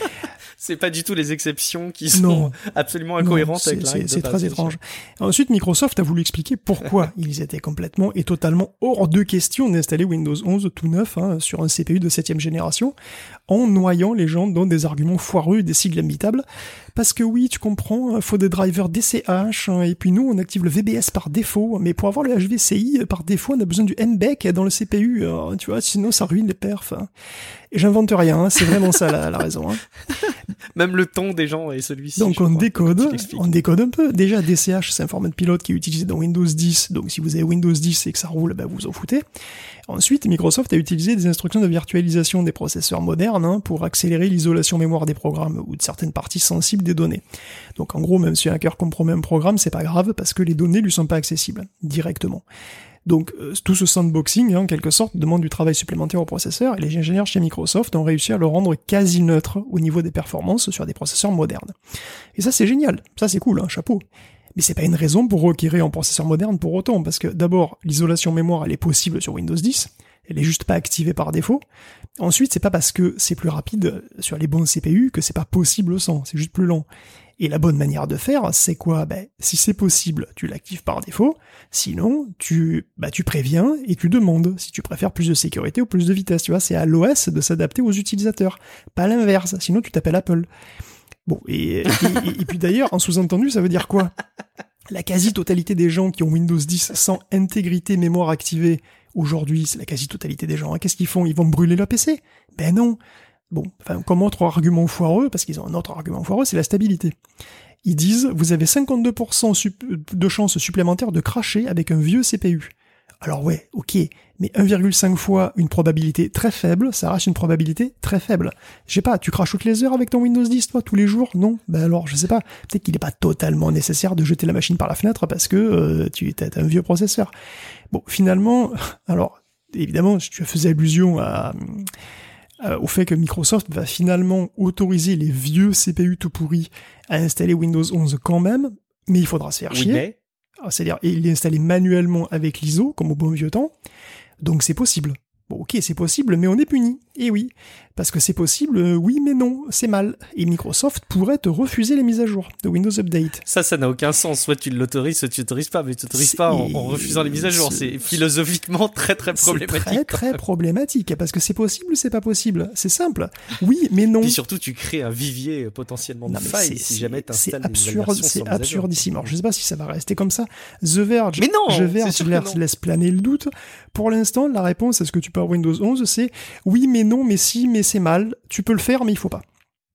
C'est pas du tout les exceptions qui sont absolument incohérentes avec la règle. C'est très étrange. Ensuite, Microsoft a voulu expliquer pourquoi ils étaient complètement et totalement hors de question d'installer Windows 11 tout neuf sur un CPU de 7ème génération, en noyant les gens dans des arguments foireux et des sigles imbitables. Parce que oui, tu comprends, faut des drivers DCH, et puis nous, on active le VBS par défaut, mais pour avoir le HVCI par défaut, on a besoin du MBEC dans le CPU, tu vois, sinon ça ruine les perfs. J'invente rien, hein, c'est vraiment ça la raison. Hein. Même le ton des gens est celui-ci. Donc on décode un peu. Déjà, DCH, c'est un format de pilote qui est utilisé dans Windows 10. Donc si vous avez Windows 10 et que ça roule, vous vous en foutez. Ensuite, Microsoft a utilisé des instructions de virtualisation des processeurs modernes pour accélérer l'isolation mémoire des programmes ou de certaines parties sensibles des données. Donc en gros, même si un hacker compromet un programme, c'est pas grave parce que les données lui sont pas accessibles directement. Donc tout ce sandboxing, en quelque sorte, demande du travail supplémentaire au processeur, et les ingénieurs chez Microsoft ont réussi à le rendre quasi neutre au niveau des performances sur des processeurs modernes. Et ça c'est génial, ça c'est cool, chapeau. Mais c'est pas une raison pour requérir un processeur moderne pour autant, parce que d'abord, l'isolation mémoire elle est possible sur Windows 10, elle est juste pas activée par défaut. Ensuite, c'est pas parce que c'est plus rapide sur les bons CPU que c'est pas possible sans, c'est juste plus lent. Et la bonne manière de faire, c'est quoi? Si c'est possible, tu l'actives par défaut. Sinon, tu préviens et tu demandes si tu préfères plus de sécurité ou plus de vitesse. Tu vois, c'est à l'OS de s'adapter aux utilisateurs, pas l'inverse. Sinon, tu t'appelles Apple. Bon, et puis d'ailleurs, en sous-entendu, ça veut dire quoi? La quasi-totalité des gens qui ont Windows 10 sans intégrité mémoire activée, aujourd'hui, c'est la quasi-totalité des gens. Qu'est-ce qu'ils font? Ils vont brûler leur PC? Ben non. Bon, comme autre argument foireux, parce qu'ils ont un autre argument foireux, c'est la stabilité. Ils disent, vous avez 52% de chances supplémentaires de crasher avec un vieux CPU. Alors ouais, ok, mais 1,5 fois une probabilité très faible, ça reste une probabilité très faible. Je sais pas, tu craches toutes les heures avec ton Windows 10, toi, tous les jours? Non? Alors, je sais pas, peut-être qu'il n'est pas totalement nécessaire de jeter la machine par la fenêtre parce que tu as un vieux processeur. Bon, finalement, alors, évidemment, tu faisais allusion au fait que Microsoft va finalement autoriser les vieux CPU tout pourris à installer Windows 11 quand même, mais il faudra se faire chier. Mais... C'est-à-dire, il est installé manuellement avec l'ISO, comme au bon vieux temps, donc c'est possible. Bon, ok, c'est possible, mais on est puni. Et oui, parce que c'est possible, oui, mais non, c'est mal. Et Microsoft pourrait te refuser les mises à jour de Windows Update. Ça n'a aucun sens. Soit tu l'autorises, soit tu l'autorises pas, mais tu l'autorises pas en refusant les mises à jour. C'est philosophiquement très problématique. C'est très problématique, parce que c'est possible ou c'est pas possible. C'est simple. Oui, mais non. Et surtout, tu crées un vivier potentiellement de failles si jamais t'installes une nouvelle version. C'est absurdissime. Alors, je sais pas si ça va rester comme ça. The Verge laisse planer le doute. Pour l'instant, la réponse à ce que tu peux avoir Windows 11, c'est oui, mais non, mais si, mais c'est mal. Tu peux le faire, mais il faut pas.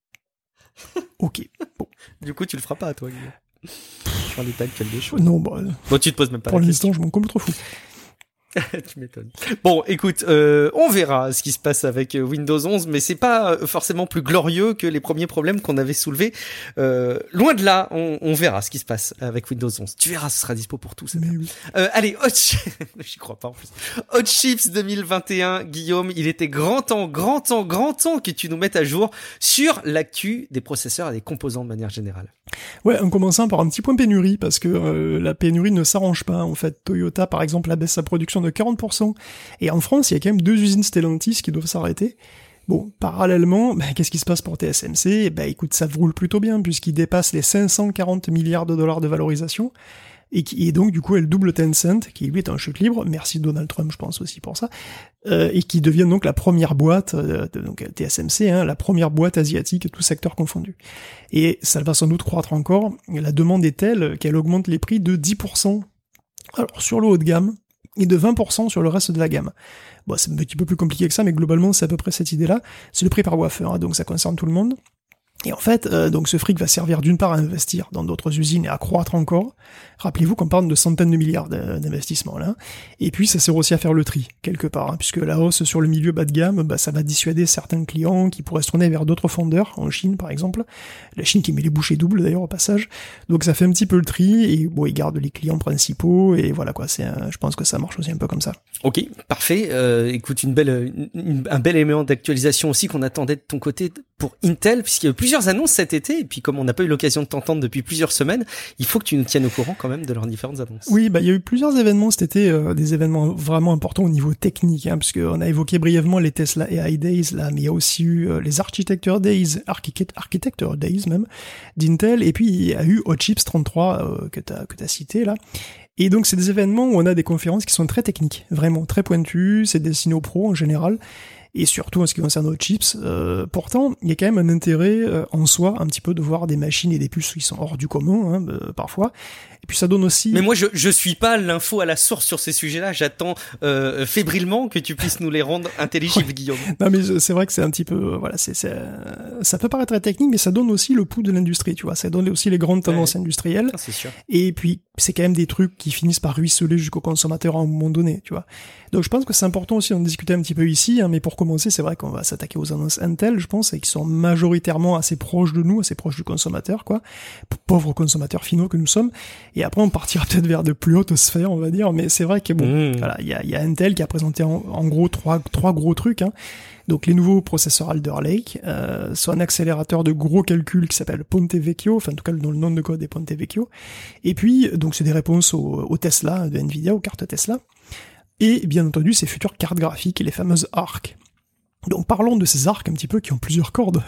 Ok. Bon. Du coup, tu le feras pas, toi, Guillaume. Sur les tags, des choses. Non, tu te poses même pas pour l'instant, je m'en complètement fous. Tu m'étonnes. Bon, écoute, on verra ce qui se passe avec Windows 11, mais c'est pas forcément plus glorieux que les premiers problèmes qu'on avait soulevés. Loin de là, on verra ce qui se passe avec Windows 11. Tu verras, ce sera dispo pour tous. Oui. Allez, j'y crois pas en plus. Hot Chips 2021, Guillaume, il était grand temps que tu nous mettes à jour sur l'actu des processeurs et des composants de manière générale. Ouais, en commençant par un petit point pénurie, parce que la pénurie ne s'arrange pas. En fait, Toyota, par exemple, abaisse sa production de 40%. Et en France, il y a quand même 2 usines Stellantis qui doivent s'arrêter. Bon, parallèlement, qu'est-ce qui se passe pour TSMC? Écoute, ça roule plutôt bien, puisqu'il dépasse les 540 milliards de dollars de valorisation. Et donc, du coup, elle double Tencent, qui lui est en chute libre. Merci Donald Trump, je pense aussi pour ça. Et qui devient donc la première boîte, donc TSMC, la première boîte asiatique, tout secteur confondu. Et ça va sans doute croître encore. La demande est telle qu'elle augmente les prix de 10%. Alors, sur le haut de gamme, et de 20% sur le reste de la gamme. Bon, c'est un petit peu plus compliqué que ça, mais globalement, c'est à peu près cette idée-là. C'est le prix par wafer, donc ça concerne tout le monde. Et en fait, donc ce fric va servir d'une part à investir dans d'autres usines et à croître encore. Rappelez-vous qu'on parle de centaines de milliards d'investissements là. Et puis ça sert aussi à faire le tri quelque part, puisque la hausse sur le milieu bas de gamme, ça va dissuader certains clients qui pourraient se tourner vers d'autres fondeurs, en Chine par exemple. La Chine qui met les bouchées doubles d'ailleurs au passage. Donc ça fait un petit peu le tri et bon, ils gardent les clients principaux et voilà quoi. Je pense que ça marche aussi un peu comme ça. Ok, parfait. Écoute, un bel élément d'actualisation aussi qu'on attendait de ton côté pour Intel, puisqu'il y a eu plusieurs annonces cet été, et puis comme on n'a pas eu l'occasion de t'entendre depuis plusieurs semaines, il faut que tu nous tiennes au courant quand même de leurs différentes annonces. Oui, il y a eu plusieurs événements cet été, des événements vraiment importants au niveau technique, puisqu'on a évoqué brièvement les Tesla AI Days, là, mais il y a aussi eu les Architecture Days, Architecture Days même, d'Intel, et puis il y a eu Hot Chips 33 que t'as cité là. Et donc c'est des événements où on a des conférences qui sont très techniques, vraiment très pointues, c'est destiné aux pros en général. et surtout en ce qui concerne nos chips. Pourtant, il y a quand même un intérêt en soi, un petit peu de voir des machines et des puces qui sont hors du commun, hein, parfois. Et puis ça donne aussi... Mais moi, je suis pas l'info à la source sur ces sujets-là. J'attends fébrilement que tu puisses nous les rendre intelligibles, Guillaume. Non, mais c'est vrai que c'est un petit peu... voilà, ça peut paraître très technique, mais ça donne aussi le pouls de l'industrie, tu vois. Ça donne aussi les grandes tendances industrielles. Ah, c'est sûr. Et puis, c'est quand même des trucs qui finissent par ruisseler jusqu'au consommateur à un moment donné, tu vois. Donc je pense que c'est important aussi d'en discuter un petit peu ici, hein, mais pour commencer, c'est vrai qu'on va s'attaquer aux annonces Intel, je pense, et qui sont majoritairement assez proches de nous, assez proches du consommateur, quoi. Pauvres consommateurs finaux que nous sommes. Et après, on partira peut-être vers de plus hautes sphères, on va dire, mais c'est vrai que bon, voilà, il y a Intel qui a présenté en gros trois gros trucs, hein. Donc les nouveaux processeurs Alder Lake, soit un accélérateur de gros calcul qui s'appelle Ponte Vecchio, enfin en tout cas dont le nom de code est Ponte Vecchio, et puis donc c'est des réponses aux Tesla de Nvidia, aux cartes Tesla, et bien entendu ces futures cartes graphiques et les fameuses ARC. Donc parlons de ces arcs un petit peu qui ont plusieurs cordes.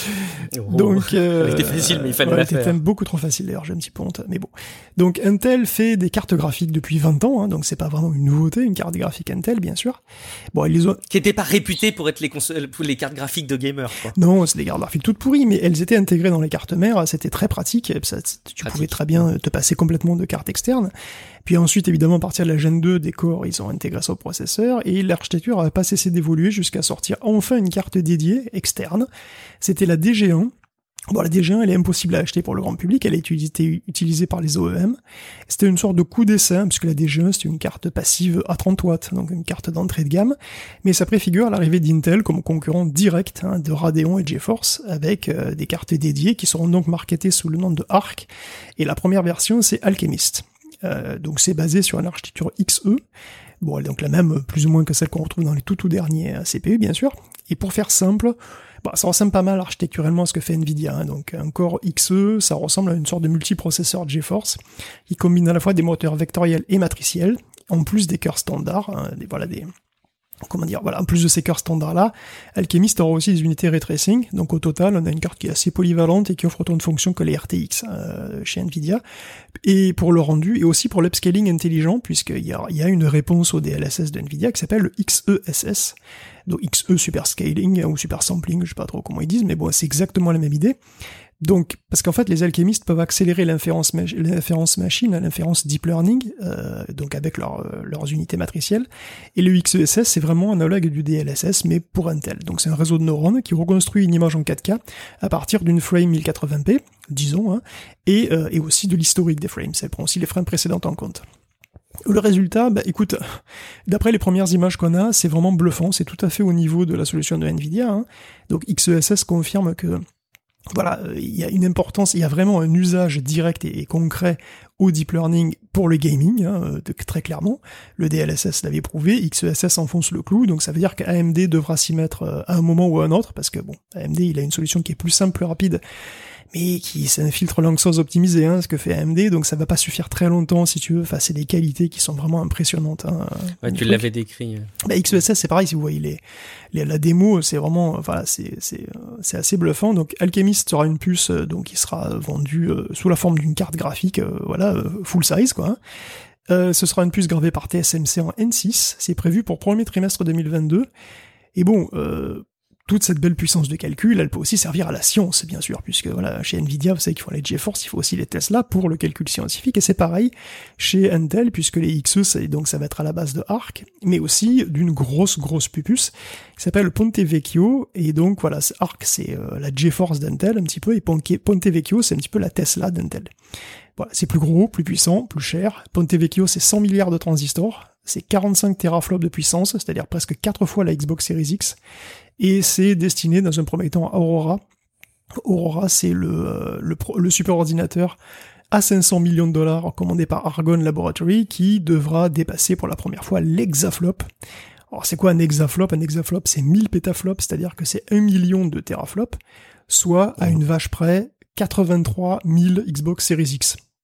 Donc c'était facile, mais il fallait la faire. C'était beaucoup trop facile d'ailleurs, j'ai un petit peu honte, mais bon. Donc Intel fait des cartes graphiques depuis 20 ans, hein, donc c'est pas vraiment une nouveauté, une carte graphique Intel bien sûr. Bon, ils les ont... qui étaient pas réputées pour être les cartes graphiques de gamers, quoi. Non, c'est des cartes graphiques toutes pourries, mais elles étaient intégrées dans les cartes mères, c'était très pratique, tu pouvais très bien te passer complètement de cartes externes. Puis ensuite, évidemment, à partir de la Gen 2 des Core, ils ont intégré ça au processeur, et l'architecture n'a pas cessé d'évoluer jusqu'à sortir enfin une carte dédiée, externe. C'était la DG1. Bon, la DG1, elle est impossible à acheter pour le grand public, elle a été utilisée par les OEM. C'était une sorte de coup d'essai, puisque la DG1, c'était une carte passive à 30 watts, donc une carte d'entrée de gamme, mais ça préfigure l'arrivée d'Intel comme concurrent direct de Radeon et GeForce, avec des cartes dédiées qui seront donc marketées sous le nom de ARC, et la première version, c'est Alchemist. Donc c'est basé sur une architecture XE, bon elle est donc la même plus ou moins que celle qu'on retrouve dans les tout derniers CPU bien sûr, et pour faire simple, ça ressemble pas mal architecturellement à ce que fait Nvidia, hein. Donc un Core XE, ça ressemble à une sorte de multiprocesseur GeForce, qui combine à la fois des moteurs vectoriels et matriciels, en plus des cœurs standards, hein, en plus de ces cœurs standards-là, Alchemist aura aussi des unités ray tracing, donc au total, on a une carte qui est assez polyvalente et qui offre autant de fonctions que les RTX chez Nvidia, et pour le rendu, et aussi pour l'upscaling intelligent, puisqu'il y a une réponse au DLSS de Nvidia qui s'appelle le XESS, donc XE Super Scaling, ou Super Sampling, je sais pas trop comment ils disent, mais bon, c'est exactement la même idée. Donc, parce qu'en fait, les alchimistes peuvent accélérer l'inférence machine, l'inférence deep learning, donc avec leurs unités matricielles. Et le XESS, c'est vraiment un analogue du DLSS, mais pour Intel. Donc, c'est un réseau de neurones qui reconstruit une image en 4K à partir d'une frame 1080p, disons, hein, et aussi de l'historique des frames. Ça prend aussi les frames précédentes en compte. Le résultat, écoute, d'après les premières images qu'on a, c'est vraiment bluffant, c'est tout à fait au niveau de la solution de Nvidia, hein. Donc, XESS confirme que voilà, il y a une importance, il y a vraiment un usage direct et concret au deep learning pour le gaming, hein, très clairement. Le DLSS l'avait prouvé, XESS enfonce le clou, donc ça veut dire qu'AMD devra s'y mettre à un moment ou à un autre, parce que bon, AMD il a une solution qui est plus simple, plus rapide, mais c'est un filtre langue sauce optimisé, hein, ce que fait AMD, donc ça va pas suffire très longtemps si tu veux. Enfin, c'est des qualités qui sont vraiment impressionnantes, hein. Ouais, tu l'avais décrit. XESS c'est pareil, si vous voyez la démo, c'est vraiment, voilà, c'est assez bluffant. Donc Alchemist sera une puce, donc qui sera vendue sous la forme d'une carte graphique, full size, quoi, hein. Ce sera une puce gravée par TSMC en N6, c'est prévu pour premier trimestre 2022. Et bon, toute cette belle puissance de calcul, elle peut aussi servir à la science, bien sûr, puisque voilà, chez Nvidia, vous savez qu'il faut les GeForce, il faut aussi les Tesla pour le calcul scientifique, et c'est pareil chez Intel, puisque les XE, donc ça va être à la base de ARC, mais aussi d'une grosse puce, qui s'appelle Ponte Vecchio, et donc voilà, ARC c'est la GeForce d'Intel un petit peu, et Ponte Vecchio c'est un petit peu la Tesla d'Intel. Voilà, c'est plus gros, plus puissant, plus cher. Ponte Vecchio c'est 100 milliards de transistors, c'est 45 teraflops de puissance, c'est-à-dire presque 4 fois la Xbox Series X, et c'est destiné dans un premier temps à Aurora. Aurora, c'est le superordinateur à 500 millions de dollars commandé par Argonne Laboratory qui devra dépasser pour la première fois l'hexaflop. Alors c'est quoi un hexaflop ? Un hexaflop, c'est 1000 pétaflops, c'est-à-dire que c'est 1 million de teraflops, soit à une vache près 83 000 Xbox Series X.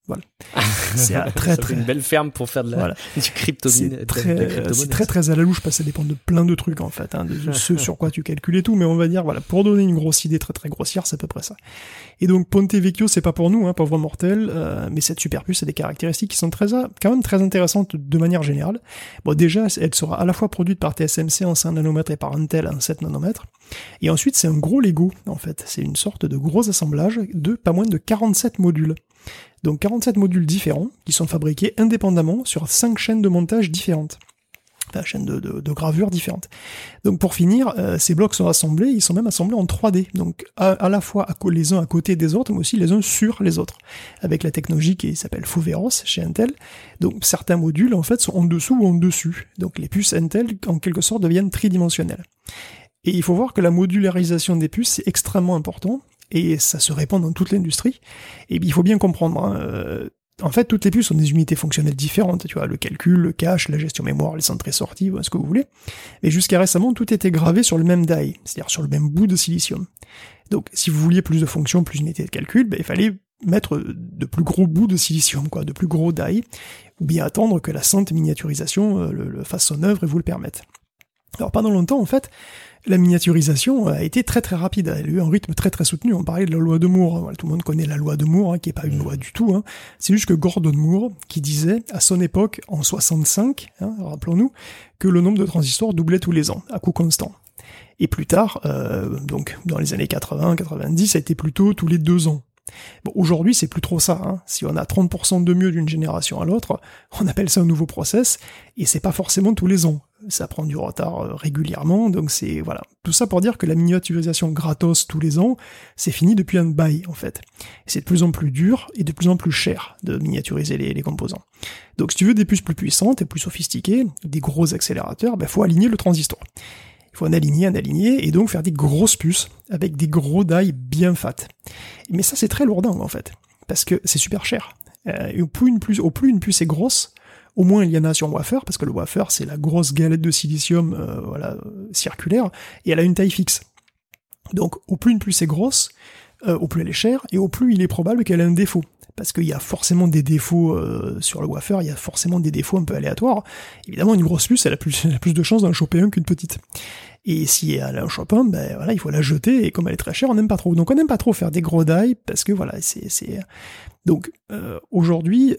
Voilà. C'est très une belle ferme pour faire du crypto-mine. C'est très à la louche parce que ça dépend de plein de trucs en fait, de ce sur quoi tu calcules et tout, mais on va dire, voilà, pour donner une grosse idée très grossière, c'est à peu près ça. Et donc Ponte Vecchio, c'est pas pour nous, pauvres mortels, mais cette super puce a des caractéristiques qui sont quand même très intéressantes de manière générale. Bon, déjà, elle sera à la fois produite par TSMC en 5 nanomètres et par Intel en 7 nanomètres. Et ensuite, c'est un gros Lego, en fait. C'est une sorte de gros assemblage de pas moins de 47 modules. Donc 47 modules différents qui sont fabriqués indépendamment sur 5 chaînes de montage différentes. Enfin, chaînes de gravure différentes. Donc pour finir, ces blocs sont assemblés, ils sont même assemblés en 3D. Donc à la fois les uns à côté des autres, mais aussi les uns sur les autres. Avec la technologie qui s'appelle Foveros chez Intel. Donc certains modules en fait sont en dessous ou en dessus. Donc les puces Intel en quelque sorte deviennent tridimensionnelles. Et il faut voir que la modularisation des puces c'est extrêmement important. Et ça se répand dans toute l'industrie. Et il faut bien comprendre, en fait, toutes les puces ont des unités fonctionnelles différentes, tu vois, le calcul, le cache, la gestion mémoire, les entrées-sorties, ce que vous voulez. Mais jusqu'à récemment, tout était gravé sur le même die, c'est-à-dire sur le même bout de silicium. Donc, si vous vouliez plus de fonctions, plus d'unités de calcul, il fallait mettre de plus gros bouts de silicium, de plus gros die, ou bien attendre que la sainte miniaturisation le fasse son œuvre et vous le permette. Alors, pendant longtemps, en fait, la miniaturisation a été très rapide, elle a eu un rythme très soutenu. On parlait de la loi de Moore, voilà, tout le monde connaît la loi de Moore, qui est pas une loi du tout. C'est juste que Gordon Moore, qui disait à son époque, en 65, rappelons-nous, que le nombre de transistors doublait tous les ans, à coût constant. Et plus tard, donc dans les années 80-90, ça a été plutôt tous les 2 ans. Bon, aujourd'hui, c'est plus trop ça. Si on a 30% de mieux d'une génération à l'autre, on appelle ça un nouveau process, et c'est pas forcément tous les ans. Ça prend du retard régulièrement, donc c'est, voilà. Tout ça pour dire que la miniaturisation gratos tous les ans, c'est fini depuis un bail, en fait. Et c'est de plus en plus dur et de plus en plus cher de miniaturiser les composants. Donc si tu veux des puces plus puissantes et plus sophistiquées, des gros accélérateurs, faut aligner le transistor. Il faut en aligner, et donc faire des grosses puces, avec des gros die bien fat. Mais ça, c'est très lourdingue, en fait, parce que c'est super cher. Et au plus une puce est grosse, au moins il y en a sur wafer, parce que le wafer, c'est la grosse galette de silicium circulaire, et elle a une taille fixe. Donc, au plus une puce est grosse, au plus elle est chère, et au plus il est probable qu'elle ait un défaut. Parce qu'il y a forcément des défauts sur le wafer, il y a forcément des défauts un peu aléatoires. Évidemment, une grosse puce, elle a plus de chances d'en choper un qu'une petite. Et si elle en chope un, il faut la jeter, et comme elle est très chère, on n'aime pas trop. Donc on n'aime pas trop faire des gros die, parce que voilà, c'est... Donc aujourd'hui,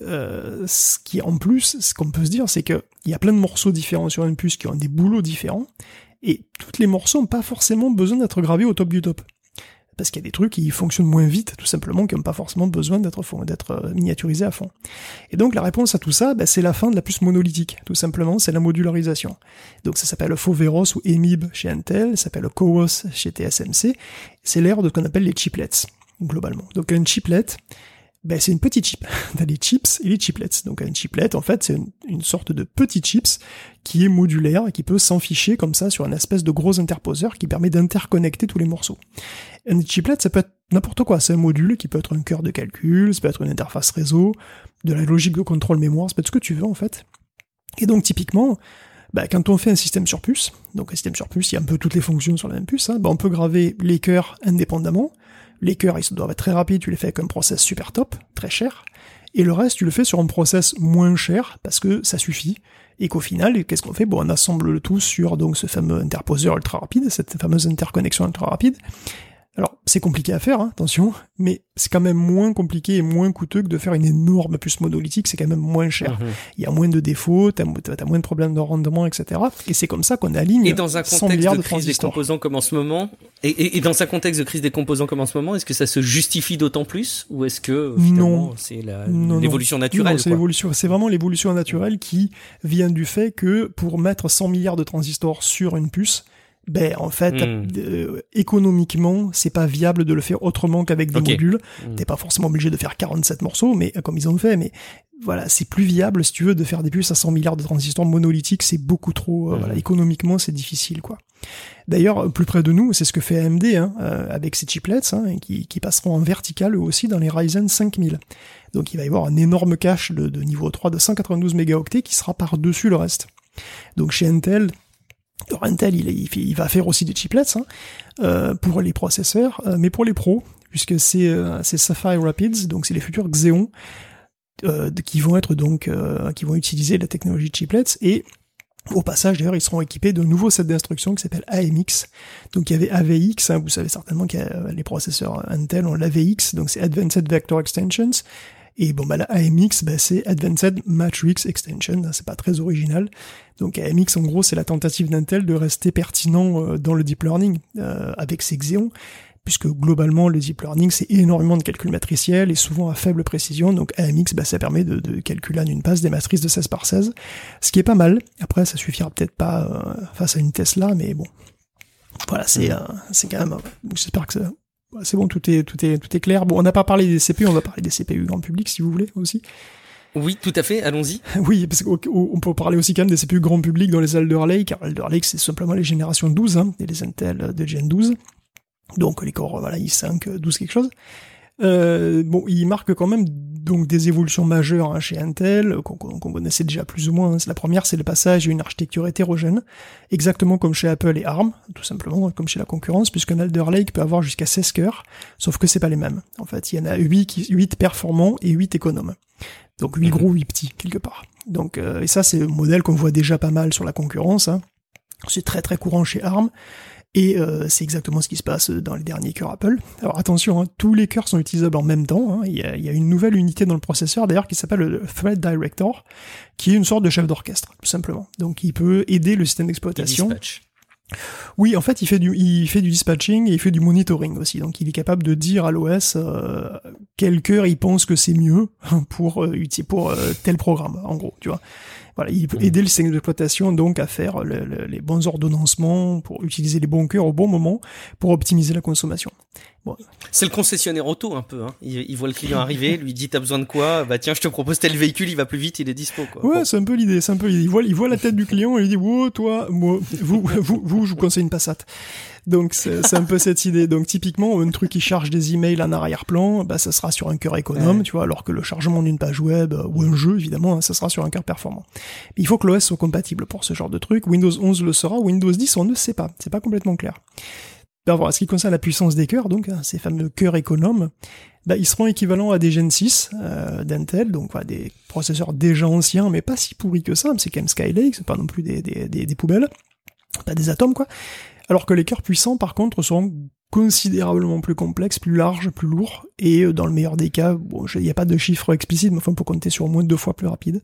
ce qu'on peut se dire, c'est qu'il y a plein de morceaux différents sur une puce qui ont des boulots différents, et tous les morceaux n'ont pas forcément besoin d'être gravés au top du top. Parce qu'il y a des trucs qui fonctionnent moins vite, tout simplement, qui n'ont pas forcément besoin d'être miniaturisés à fond. Et donc la réponse à tout ça, c'est la fin de la puce monolithique, tout simplement, c'est la modularisation. Donc ça s'appelle Foveros ou EMIB chez Intel, ça s'appelle CoWoS chez TSMC, c'est l'ère de ce qu'on appelle les chiplets, globalement. Donc un chiplet, c'est une petite chip. T'as les chips et les chiplets. Donc un chiplet, en fait, c'est une sorte de petit chips qui est modulaire et qui peut s'enficher comme ça sur une espèce de gros interposeur qui permet d'interconnecter tous les morceaux. Un chiplet, ça peut être n'importe quoi. C'est un module qui peut être un cœur de calcul, ça peut être une interface réseau, de la logique de contrôle mémoire, ça peut être ce que tu veux, en fait. Et donc, typiquement, quand on fait un système sur puce, donc un système sur puce, il y a un peu toutes les fonctions sur la même puce, on peut graver les cœurs indépendamment. Les cœurs, ils doivent être très rapides, tu les fais avec un process super top, très cher, et le reste, tu le fais sur un process moins cher, parce que ça suffit, et qu'au final, qu'est-ce qu'on fait ? On assemble le tout sur donc ce fameux interposeur ultra rapide, cette fameuse interconnexion ultra rapide. Alors, c'est compliqué à faire, attention, mais c'est quand même moins compliqué et moins coûteux que de faire une énorme puce monolithique, c'est quand même moins cher. Il y a moins de défauts, t'as moins de problèmes de rendement, etc. Et c'est comme ça qu'on aligne 100 milliards de transistors. Et dans un contexte de crise des composants comme en ce moment, et dans un contexte de crise des composants comme en ce moment, est-ce que ça se justifie d'autant plus, ou est-ce que finalement c'est l'évolution naturelle ? Non, c'est vraiment l'évolution naturelle qui vient du fait que pour mettre 100 milliards de transistors sur une puce, en fait, économiquement, c'est pas viable de le faire autrement qu'avec des modules. T'es pas forcément obligé de faire 47 morceaux, mais comme ils ont fait, mais voilà, c'est plus viable, si tu veux, de faire des puces à 100 milliards de transistors monolithiques, c'est beaucoup trop, économiquement, c'est difficile, quoi. D'ailleurs, plus près de nous, c'est ce que fait AMD, avec ses chiplets, qui passeront en vertical, eux aussi, dans les Ryzen 5000. Donc il va y avoir un énorme cache de niveau 3 de 192 mégaoctets qui sera par-dessus le reste. Donc chez Intel, il va faire aussi des chiplets pour les processeurs, mais pour les pros, puisque c'est Sapphire Rapids, donc c'est les futurs Xeon. qui vont être donc qui vont utiliser la technologie de chiplets, et au passage d'ailleurs ils seront équipés d'un nouveau set d'instructions qui s'appelle AMX. Donc il y avait AVX, vous savez certainement que les processeurs Intel ont l'AVX, donc c'est Advanced Vector Extensions, et bon la AMX c'est Advanced Matrix Extension, c'est pas très original. Donc AMX en gros c'est la tentative d'Intel de rester pertinent dans le deep learning avec ses Xeon, puisque globalement le deep learning c'est énormément de calculs matriciels et souvent à faible précision. Donc AMX ça permet de calculer en une passe des matrices de 16 par 16, ce qui est pas mal. Après ça suffira peut-être pas face à une Tesla, mais bon voilà, c'est quand même, j'espère que c'est bon, tout est clair. Bon, on n'a pas parlé des CPU, on va parler des CPU grand public si vous voulez aussi. Oui, tout à fait, allons-y. Oui, parce qu'on peut parler aussi quand même des CPU grand public dans les Alder Lake, car Alder Lake c'est simplement les générations 12, et les Intel de Gen 12. Donc les corps i5 12 quelque chose. Il marque quand même donc des évolutions majeures chez Intel qu'on connaissait déjà plus ou moins. La première, c'est le passage à une architecture hétérogène, exactement comme chez Apple et ARM, tout simplement comme chez la concurrence, puisqu'un Alder Lake peut avoir jusqu'à 16 cœurs, sauf que c'est pas les mêmes. En fait, il y en a 8 performants et 8 économes. Donc 8 gros, 8 petits quelque part. Donc et ça c'est un modèle qu'on voit déjà pas mal sur la concurrence. C'est très très courant chez ARM. Et c'est exactement ce qui se passe dans les derniers cœurs Apple. Alors attention, tous les cœurs sont utilisables en même temps. Il y a une nouvelle unité dans le processeur d'ailleurs qui s'appelle le Thread Director, qui est une sorte de chef d'orchestre, tout simplement. Donc il peut aider le système d'exploitation. Oui, en fait, il fait du dispatching et il fait du monitoring aussi. Donc il est capable de dire à l'OS quel cœur il pense que c'est mieux pour tel programme, en gros, tu vois. Voilà, il peut aider le système d'exploitation donc à faire les bons ordonnancements pour utiliser les bons cœurs au bon moment pour optimiser la consommation. Bon. C'est le concessionnaire auto un peu, hein. Il voit le client arriver, lui dit t'as besoin de quoi? Bah tiens, je te propose tel véhicule, il va plus vite, il est dispo, quoi. Ouais, bon. C'est un peu l'idée. Il voit la tête du client et il dit wow, toi, moi, vous, je vous conseille une Passat. Donc c'est un peu cette idée. Donc typiquement, un truc qui charge des emails en arrière-plan, ça sera sur un cœur économe, tu vois, alors que le chargement d'une page web ou un jeu, évidemment, ça sera sur un cœur performant. Mais il faut que l'OS soit compatible pour ce genre de truc. Windows 11 le sera, Windows 10 on ne sait pas. C'est pas complètement clair. Alors, ce qui concerne la puissance des cœurs, donc ces fameux cœurs économes, ils seront équivalents à des Gen 6 d'Intel, donc des processeurs déjà anciens, mais pas si pourris que ça. C'est quand même Skylake, c'est pas non plus des poubelles, pas des atomes quoi. Alors que les cœurs puissants, par contre, seront considérablement plus complexes, plus larges, plus lourds, et dans le meilleur des cas, il n'y a pas de chiffre explicite, mais enfin, on peut compter sur au moins 2 fois plus rapide.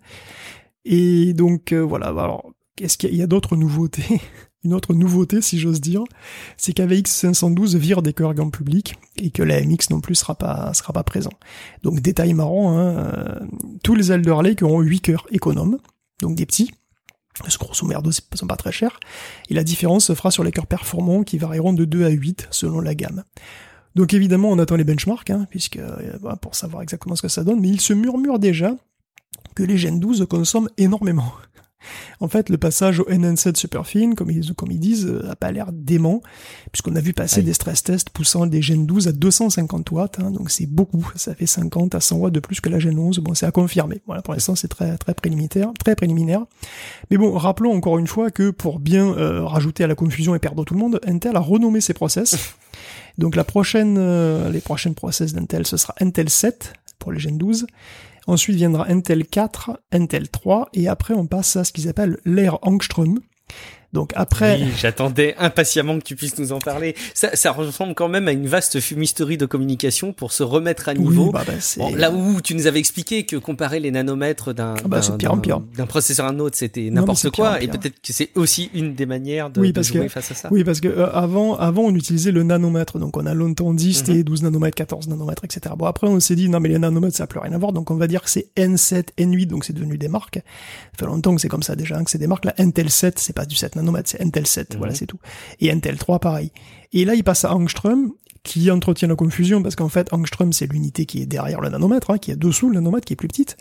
Et donc, voilà. Alors, est-ce qu'il y a d'autres nouveautés? Une autre nouveauté, si j'ose dire, c'est qu'AVX 512 vire des cœurs grand public et que la MX non plus sera pas présent. Donc, détail marrant, tous les Alder Lake auront 8 cœurs économes, donc des petits. Ce grosso merdo, ils sont pas très chers. Et la différence se fera sur les cœurs performants qui varieront de 2 à 8 selon la gamme. Donc évidemment, on attend les benchmarks, puisque pour savoir exactement ce que ça donne, mais il se murmure déjà que les Gen 12 consomment énormément. En fait, le passage au Enhanced Superfin, comme ils disent, a pas l'air dément, puisqu'on a vu passer des stress tests poussant des Gen 12 à 250 watts, donc c'est beaucoup, ça fait 50 à 100 watts de plus que la Gen 11, bon, c'est à confirmer. Voilà, pour l'instant, c'est très préliminaire. Mais bon, rappelons encore une fois que pour bien rajouter à la confusion et perdre tout le monde, Intel a renommé ses process. Donc les prochaines process d'Intel, ce sera Intel 7 pour les Gen 12. Ensuite viendra Intel 4, Intel 3, et après on passe à ce qu'ils appellent l'ère Angstrom. Donc après... Oui, j'attendais impatiemment que tu puisses nous en parler. Ça ressemble quand même à une vaste fumisterie de communication pour se remettre à niveau. Oui, là où tu nous avais expliqué que comparer les nanomètres d'un processeur à un autre, c'était n'importe quoi, et peut-être que c'est aussi une des manières de jouer face à ça. Oui, parce que avant on utilisait le nanomètre, donc on a longtemps dit c'était 12 nanomètres, 14 nanomètres, etc. Bon, après on s'est dit non mais les nanomètres ça n'a plus rien à voir, donc on va dire que c'est N7, N8, donc c'est devenu des marques. Ça fait longtemps que c'est comme ça déjà, que c'est des marques. Là, Intel 7, c'est pas du 7 nanomètres, c'est Intel 7, voilà, c'est tout. Et Intel 3, pareil. Et là, il passe à Angstrom, qui entretient la confusion, parce qu'en fait, Angstrom, c'est l'unité qui est derrière le nanomètre, qui est dessous le nanomètre, qui est plus petite.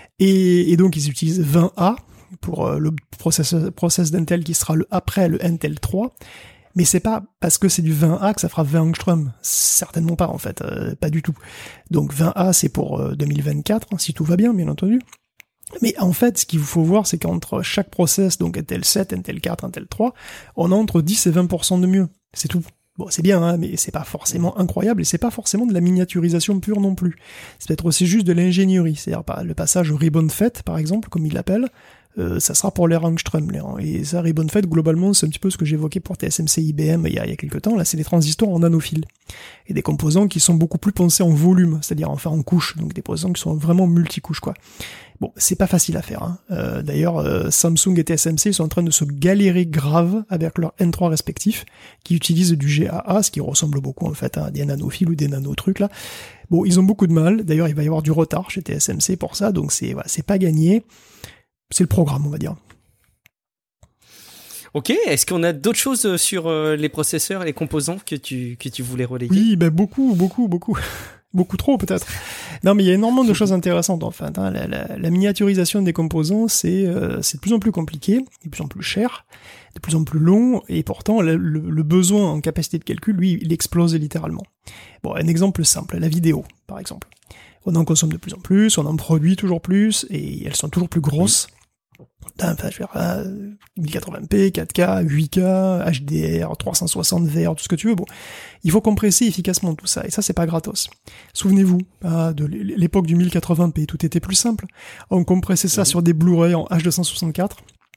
Et donc, ils utilisent 20A pour le process d'Intel qui sera après le Intel 3. Mais c'est pas parce que c'est du 20A que ça fera 20 Angstrom. Certainement pas, en fait. Pas du tout. Donc, 20A, c'est pour 2024, si tout va bien, bien entendu. Mais en fait, ce qu'il faut voir, c'est qu'entre chaque process, donc Intel 7, Intel 4, Intel 3, on a entre 10 et 20% de mieux. C'est tout. Bon, c'est bien, hein, mais c'est pas forcément incroyable et c'est pas forcément de la miniaturisation pure non plus. C'est peut-être aussi juste de l'ingénierie. C'est-à-dire le passage au ribbon FET, par exemple, comme il l'appelle, ça sera pour les angström. Et ça, ribbon FET, globalement, c'est un petit peu ce que j'évoquais pour TSMC IBM il y a quelques temps. Là, c'est des transistors en nanophiles. Et des composants qui sont beaucoup plus pensés en volume, c'est-à-dire enfin en couches. Donc des composants qui sont vraiment multicouches, quoi. Bon, c'est pas facile à faire. Hein. D'ailleurs, Samsung et TSMC sont en train de se galérer grave avec leurs N3 respectifs, qui utilisent du GAA, ce qui ressemble beaucoup en fait à des nanophiles ou des nanotrucs là. Bon, ils ont beaucoup de mal. D'ailleurs, il va y avoir du retard chez TSMC pour ça, donc c'est pas gagné. C'est le programme, on va dire. Ok, est-ce qu'on a d'autres choses sur les processeurs et les composants que tu voulais relayer? Oui, beaucoup. Beaucoup trop peut-être. Non, mais il y a énormément de choses intéressantes en fait. Hein. La miniaturisation des composants, c'est de plus en plus compliqué, de plus en plus cher, de plus en plus long, et pourtant le besoin en capacité de calcul, lui, il explose littéralement. Bon, un exemple simple, la vidéo, par exemple. On en consomme de plus en plus, on en produit toujours plus, et elles sont toujours plus grosses. Enfin, je veux dire, 1080p, 4K, 8K, HDR, 360 VR, tout ce que tu veux. Bon, il faut compresser efficacement tout ça, et ça, c'est pas gratos. Souvenez-vous, de l'époque du 1080p, tout était plus simple. On compressait ça sur des Blu-ray en H264,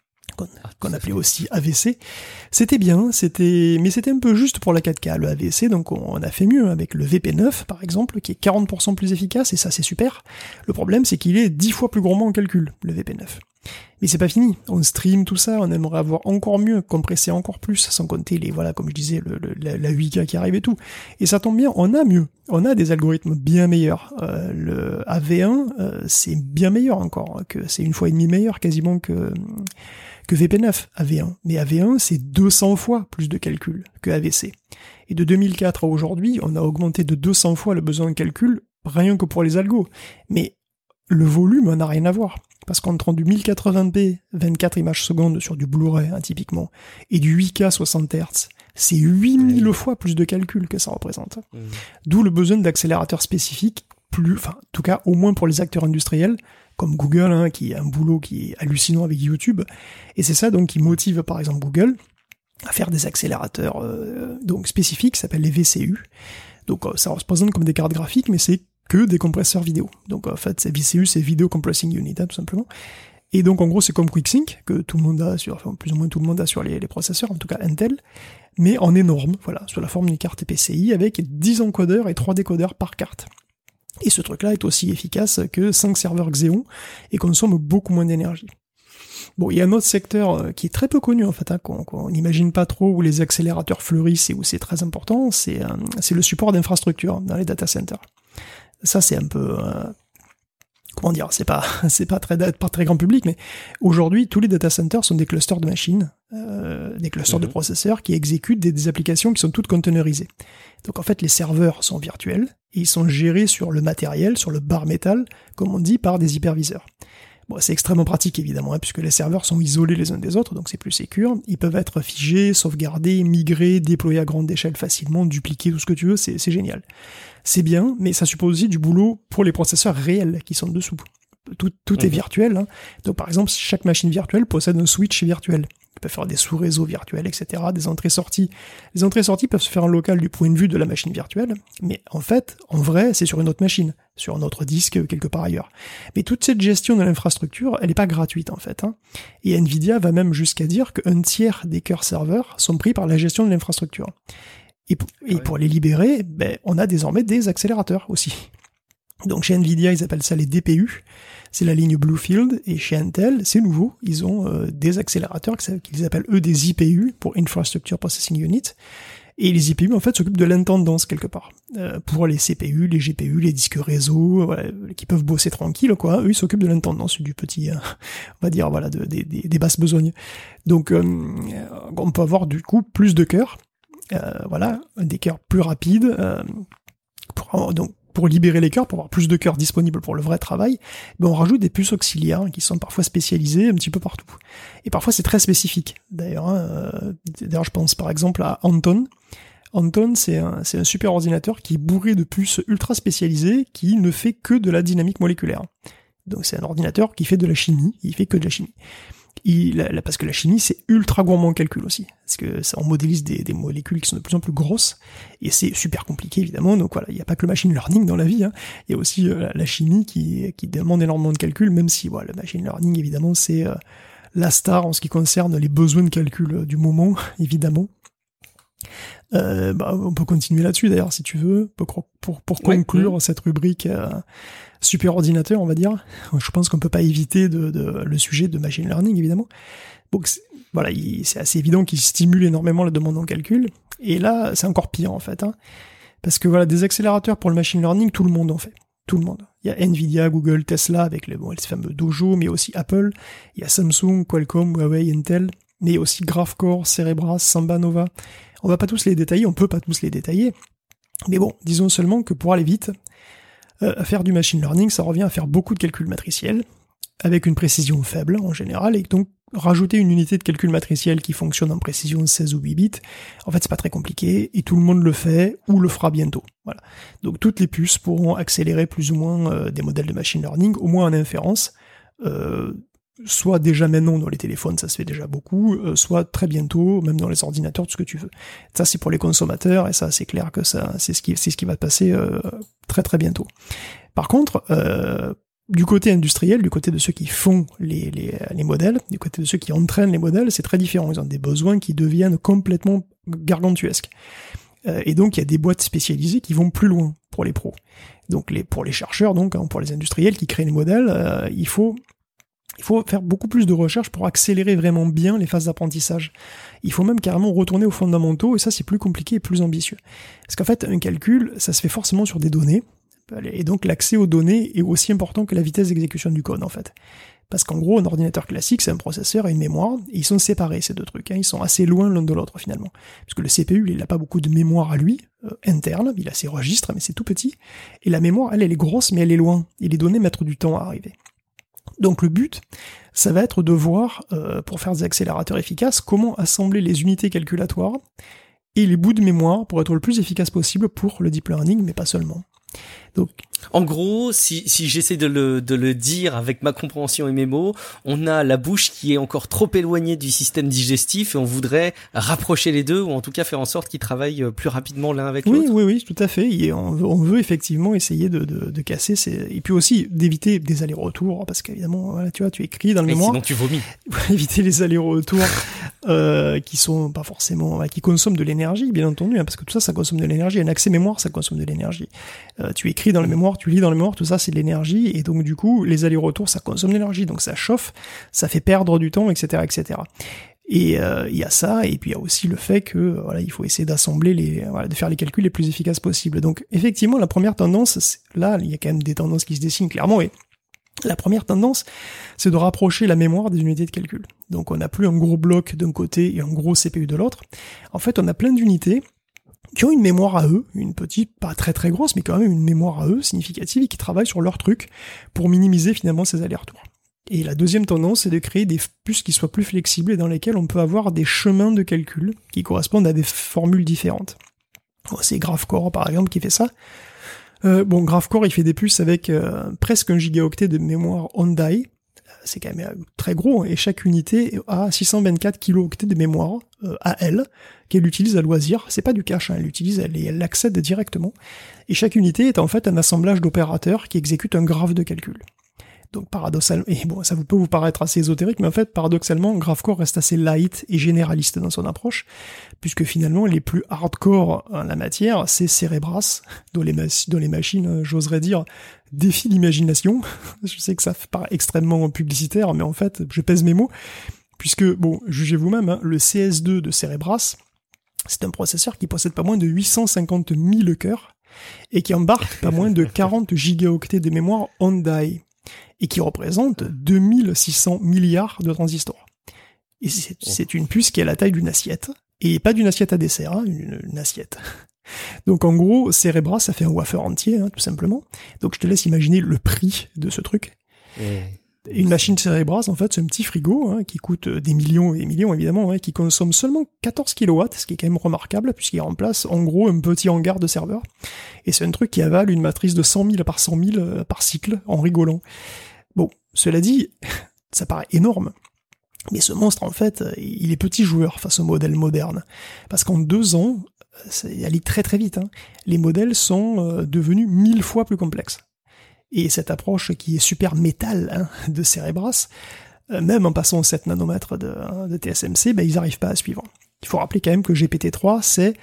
qu'on appelait aussi AVC. C'était bien, mais c'était un peu juste pour la 4K, le AVC, donc on a fait mieux avec le VP9, par exemple, qui est 40% plus efficace, et ça, c'est super. Le problème, c'est qu'il est 10 fois plus gourmand en calcul, le VP9. Mais c'est pas fini, on stream tout ça, on aimerait avoir encore mieux, compresser encore plus, sans compter comme je disais, la 8K qui arrive et tout. Et ça tombe bien, on a mieux, on a des algorithmes bien meilleurs. Le AV1, c'est bien meilleur encore, c'est 1,5 fois meilleur quasiment que VP9, AV1. Mais AV1, c'est 200 fois plus de calcul que AVC. Et de 2004 à aujourd'hui, on a augmenté de 200 fois le besoin de calcul, rien que pour les algos. Mais le volume n'a rien à voir. Parce qu'entre du 1080p, 24 images secondes sur du Blu-ray, hein, typiquement, et du 8K 60 Hz, c'est 8000 fois plus de calcul que ça représente. D'où le besoin d'accélérateurs spécifiques, en tout cas, au moins pour les acteurs industriels, comme Google, hein, qui a un boulot qui est hallucinant avec YouTube. Et c'est ça, donc, qui motive, par exemple, Google à faire des accélérateurs, donc, spécifiques, qui s'appellent les VCU. Donc, ça se présente comme des cartes graphiques, mais c'est que des compresseurs vidéo. Donc en fait, VCU, c'est Video Compressing Unit, hein, tout simplement. Et donc en gros, c'est comme QuickSync, que tout le monde a plus ou moins tout le monde a sur les processeurs, en tout cas Intel, mais en énorme, voilà, sous la forme d'une carte PCI, avec 10 encodeurs et 3 décodeurs par carte. Et ce truc-là est aussi efficace que 5 serveurs Xeon, et consomme beaucoup moins d'énergie. Bon, il y a un autre secteur qui est très peu connu en fait, hein, qu'on n'imagine pas trop, où les accélérateurs fleurissent et où c'est très important, c'est le support d'infrastructures dans les data centers. Ça, c'est un peu, comment dire, c'est pas très grand public, mais aujourd'hui, tous les data centers sont des clusters de machines, des clusters de processeurs qui exécutent des applications qui sont toutes containerisées. Donc en fait, les serveurs sont virtuels et ils sont gérés sur le matériel, sur le bare metal, comme on dit, par des hyperviseurs. Bon, c'est extrêmement pratique évidemment, hein, puisque les serveurs sont isolés les uns des autres, donc c'est plus sécure. Ils peuvent être figés, sauvegardés, migrés, déployés à grande échelle facilement, dupliqués, tout ce que tu veux, c'est génial. C'est bien, mais ça suppose aussi du boulot pour les processeurs réels qui sont dessous. Tout est virtuel, hein. Donc par exemple, chaque machine virtuelle possède un switch virtuel. Il peut faire des sous-réseaux virtuels, etc., des entrées-sorties. Les entrées-sorties peuvent se faire en local du point de vue de la machine virtuelle, mais en fait, en vrai, c'est sur une autre machine, sur un autre disque, quelque part ailleurs. Mais toute cette gestion de l'infrastructure, elle n'est pas gratuite, en fait, hein. Et Nvidia va même jusqu'à dire qu'un tiers des cœurs serveurs sont pris par la gestion de l'infrastructure. Et pour les libérer, on a désormais des accélérateurs aussi. Donc chez Nvidia, ils appellent ça les DPU, c'est la ligne Bluefield, et chez Intel, c'est nouveau, ils ont des accélérateurs qu'ils appellent eux des IPU, pour Infrastructure Processing Unit, et les IPU en fait s'occupent de l'intendance quelque part, pour les CPU, les GPU, les disques réseau, qui peuvent bosser tranquille quoi, eux ils s'occupent de l'intendance, du petit, on va dire voilà, des basses besognes. Donc on peut avoir du coup plus de cœurs, des cœurs plus rapides, pour libérer les cœurs, pour avoir plus de cœurs disponibles pour le vrai travail, on rajoute des puces auxiliaires qui sont parfois spécialisées un petit peu partout. Et parfois c'est très spécifique. D'ailleurs, je pense par exemple à Anton. Anton, c'est un super ordinateur qui est bourré de puces ultra spécialisées qui ne fait que de la dynamique moléculaire. Donc c'est un ordinateur qui fait de la chimie, il fait que de la chimie. Parce que la chimie, c'est ultra gourmand en calcul aussi. Parce que on modélise des molécules qui sont de plus en plus grosses, et c'est super compliqué, évidemment. Donc voilà, il n'y a pas que le machine learning dans la vie, hein. Il y a aussi la chimie qui demande énormément de calcul, même si voilà, le machine learning, évidemment, c'est la star en ce qui concerne les besoins de calcul du moment, évidemment. On peut continuer là-dessus d'ailleurs si tu veux pour conclure cette rubrique super ordinateur, on va dire. Je pense qu'on peut pas éviter le sujet de machine learning, évidemment. Donc voilà, c'est assez évident qu'il stimule énormément la demande en calcul, et là c'est encore pire en fait, hein, parce que voilà, des accélérateurs pour le machine learning, tout le monde en fait. Tout le monde. Il y a Nvidia, Google, Tesla avec les fameux Dojo, mais aussi Apple. Il y a Samsung, Qualcomm, Huawei, Intel, mais aussi GraphCore, Cerebras, Samba Nova. On va pas tous les détailler, on peut pas tous les détailler. Mais bon, disons seulement que pour aller vite, faire du machine learning, ça revient à faire beaucoup de calculs matriciels, avec une précision faible en général, et donc rajouter une unité de calcul matriciel qui fonctionne en précision 16 ou 8 bits, en fait c'est pas très compliqué, et tout le monde le fait, ou le fera bientôt. Voilà. Donc toutes les puces pourront accélérer plus ou moins des modèles de machine learning, au moins en inférence, soit déjà maintenant dans les téléphones, ça se fait déjà beaucoup, soit très bientôt, même dans les ordinateurs, tout ce que tu veux. Ça c'est pour les consommateurs, et ça c'est clair que ça c'est ce qui va passer très très bientôt. Par contre, du côté industriel, du côté de ceux qui font les modèles, du côté de ceux qui entraînent les modèles, c'est très différent. Ils ont des besoins qui deviennent complètement gargantuesques. Et donc il y a des boîtes spécialisées qui vont plus loin pour les pros. Donc pour les chercheurs, donc pour les industriels qui créent les modèles, il faut faire beaucoup plus de recherches pour accélérer vraiment bien les phases d'apprentissage. Il faut même carrément retourner aux fondamentaux, et ça c'est plus compliqué et plus ambitieux. Parce qu'en fait, un calcul, ça se fait forcément sur des données, et donc l'accès aux données est aussi important que la vitesse d'exécution du code, en fait. Parce qu'en gros, un ordinateur classique, c'est un processeur et une mémoire, et ils sont séparés, ces deux trucs, hein. Ils sont assez loin l'un de l'autre, finalement. Parce que le CPU, il n'a pas beaucoup de mémoire à lui, interne, il a ses registres, mais c'est tout petit, et la mémoire, elle est grosse, mais elle est loin, et les données mettent du temps à arriver. Donc le but, ça va être de voir, pour faire des accélérateurs efficaces, comment assembler les unités calculatoires et les bouts de mémoire pour être le plus efficace possible pour le deep learning, mais pas seulement. Donc, en gros, si j'essaie de le dire avec ma compréhension et mes mots, on a la bouche qui est encore trop éloignée du système digestif, et on voudrait rapprocher les deux, ou en tout cas faire en sorte qu'ils travaillent plus rapidement l'un avec l'autre. Oui, tout à fait. Et on veut effectivement essayer de casser et puis aussi d'éviter des allers-retours, parce qu'évidemment, voilà, tu vois, tu écris dans le mémoire. Sinon tu vomis. Éviter les allers-retours qui sont pas forcément, qui consomment de l'énergie, bien entendu, hein, parce que tout ça, ça consomme de l'énergie. Un accès mémoire, ça consomme de l'énergie. Tu écris dans le mémoire, tu lis dans le mémoire, tout ça c'est de l'énergie, et donc du coup les allers-retours ça consomme de l'énergie, donc ça chauffe, ça fait perdre du temps, etc. Et il y a ça, et puis il y a aussi le fait que voilà, il faut essayer d'assembler de faire les calculs les plus efficaces possibles. Donc effectivement la première tendance, là il y a quand même des tendances qui se dessinent clairement, et la première tendance, c'est de rapprocher la mémoire des unités de calcul. Donc on n'a plus un gros bloc d'un côté et un gros CPU de l'autre. En fait on a plein d'unités qui ont une mémoire à eux, une petite, pas très très grosse, mais quand même une mémoire à eux significative, et qui travaillent sur leur truc pour minimiser finalement ces allers-retours. Et la deuxième tendance, c'est de créer des puces qui soient plus flexibles et dans lesquelles on peut avoir des chemins de calcul qui correspondent à des formules différentes. C'est GraphCore par exemple qui fait ça. GraphCore il fait des puces avec presque 1 gigaoctet de mémoire on-die. C'est quand même très gros, et chaque unité a 624 kilooctets de mémoire à elle, qu'elle utilise à loisir. C'est pas du cache, hein, elle l'accède directement. Et chaque unité est en fait un assemblage d'opérateurs qui exécutent un graphe de calcul. Donc paradoxalement, et bon, ça peut vous paraître assez ésotérique, mais en fait, paradoxalement, GraphCore reste assez light et généraliste dans son approche, puisque finalement, les plus hardcore en la matière, c'est Cerebras, dont les machines, j'oserais dire, défient l'imagination. Je sais que ça paraît extrêmement publicitaire, mais en fait, je pèse mes mots, puisque, bon, jugez vous-même, hein, le CS2 de Cerebras, c'est un processeur qui possède pas moins de 850 000 cœurs, et qui embarque pas moins de 40 gigaoctets de mémoire on-die, et qui représente 2600 milliards de transistors. Et c'est une puce qui a la taille d'une assiette, et pas d'une assiette à dessert, hein, une assiette. Donc en gros, Cerebras, ça fait un wafer entier, hein, tout simplement. Donc je te laisse imaginer le prix de ce truc. Une machine Cerebras, en fait, c'est un petit frigo, hein, qui coûte des millions et des millions, évidemment, hein, qui consomme seulement 14 kW, ce qui est quand même remarquable, puisqu'il remplace, en gros, un petit hangar de serveur. Et c'est un truc qui avale une matrice de 100 000 par 100 000 par cycle, en rigolant. Bon, cela dit, ça paraît énorme. Mais ce monstre, en fait, il est petit joueur face au modèle moderne. Parce qu'en 2 ans, elle allait très très vite, hein, les modèles sont devenus 1000 fois plus complexes. Et cette approche qui est super métal, hein, de Cerebras, même en passant aux 7 nanomètres de TSMC, ils n'arrivent pas à suivre. Il faut rappeler quand même que GPT-3, c'est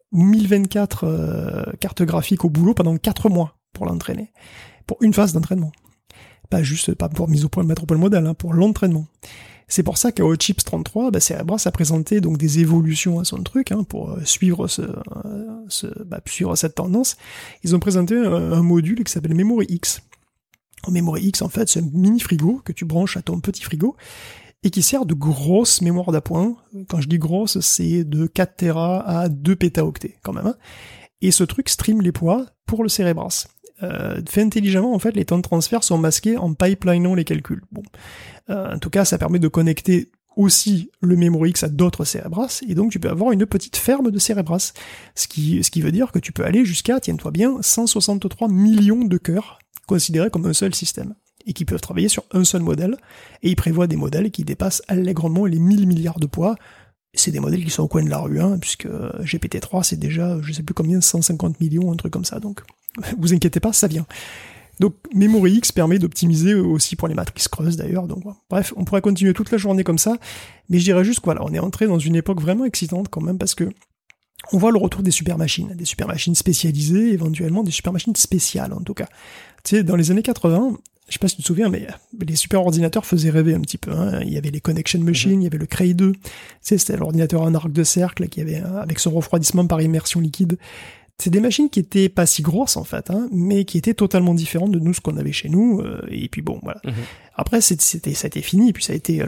1024 cartes graphiques au boulot pendant 4 mois pour l'entraîner. Pour une phase d'entraînement. Pas pour mise au point, mettre au point le modèle, hein, pour l'entraînement. C'est pour ça qu'au Chips 33, Cerebras a présenté donc des évolutions à son truc, hein, pour suivre suivre cette tendance. Ils ont présenté un module qui s'appelle Memory X. Memory X, en fait, c'est un mini frigo que tu branches à ton petit frigo et qui sert de grosse mémoire d'appoint. Quand je dis grosse, c'est de 4 Tera à 2 pétaoctets, quand même, hein. Et ce truc stream les poids pour le Cerebras. Fait intelligemment, en fait, les temps de transfert sont masqués en pipelinant les calculs. Bon. En tout cas, ça permet de connecter aussi le Memory X à d'autres Cerebras, et donc tu peux avoir une petite ferme de Cerebras. Ce qui veut dire que tu peux aller jusqu'à, tiens-toi bien, 163 millions de cœurs, considérés comme un seul système, et qui peuvent travailler sur un seul modèle, et ils prévoient des modèles qui dépassent allègrement les 1000 milliards de poids. C'est des modèles qui sont au coin de la rue, hein, puisque GPT-3 c'est déjà, je sais plus combien, 150 millions, un truc comme ça, donc vous inquiétez pas, ça vient. Donc Memory X permet d'optimiser aussi pour les matrices creuses d'ailleurs, donc bref, on pourrait continuer toute la journée comme ça, mais je dirais juste que voilà, on est entré dans une époque vraiment excitante quand même, parce que on voit le retour des supermachines spécialisées, éventuellement des supermachines spéciales en tout cas. Tu sais, dans les années 80, je sais pas si tu te souviens, mais les super ordinateurs faisaient rêver un petit peu, hein. Il y avait les Connection Machines, il y avait le Cray 2, tu sais, c'était l'ordinateur en arc de cercle qui avait, avec son refroidissement par immersion liquide. C'est des machines qui étaient pas si grosses en fait, hein, mais qui étaient totalement différentes de nous, ce qu'on avait chez nous, et puis bon, voilà. Après, ça a été fini, et puis ça a été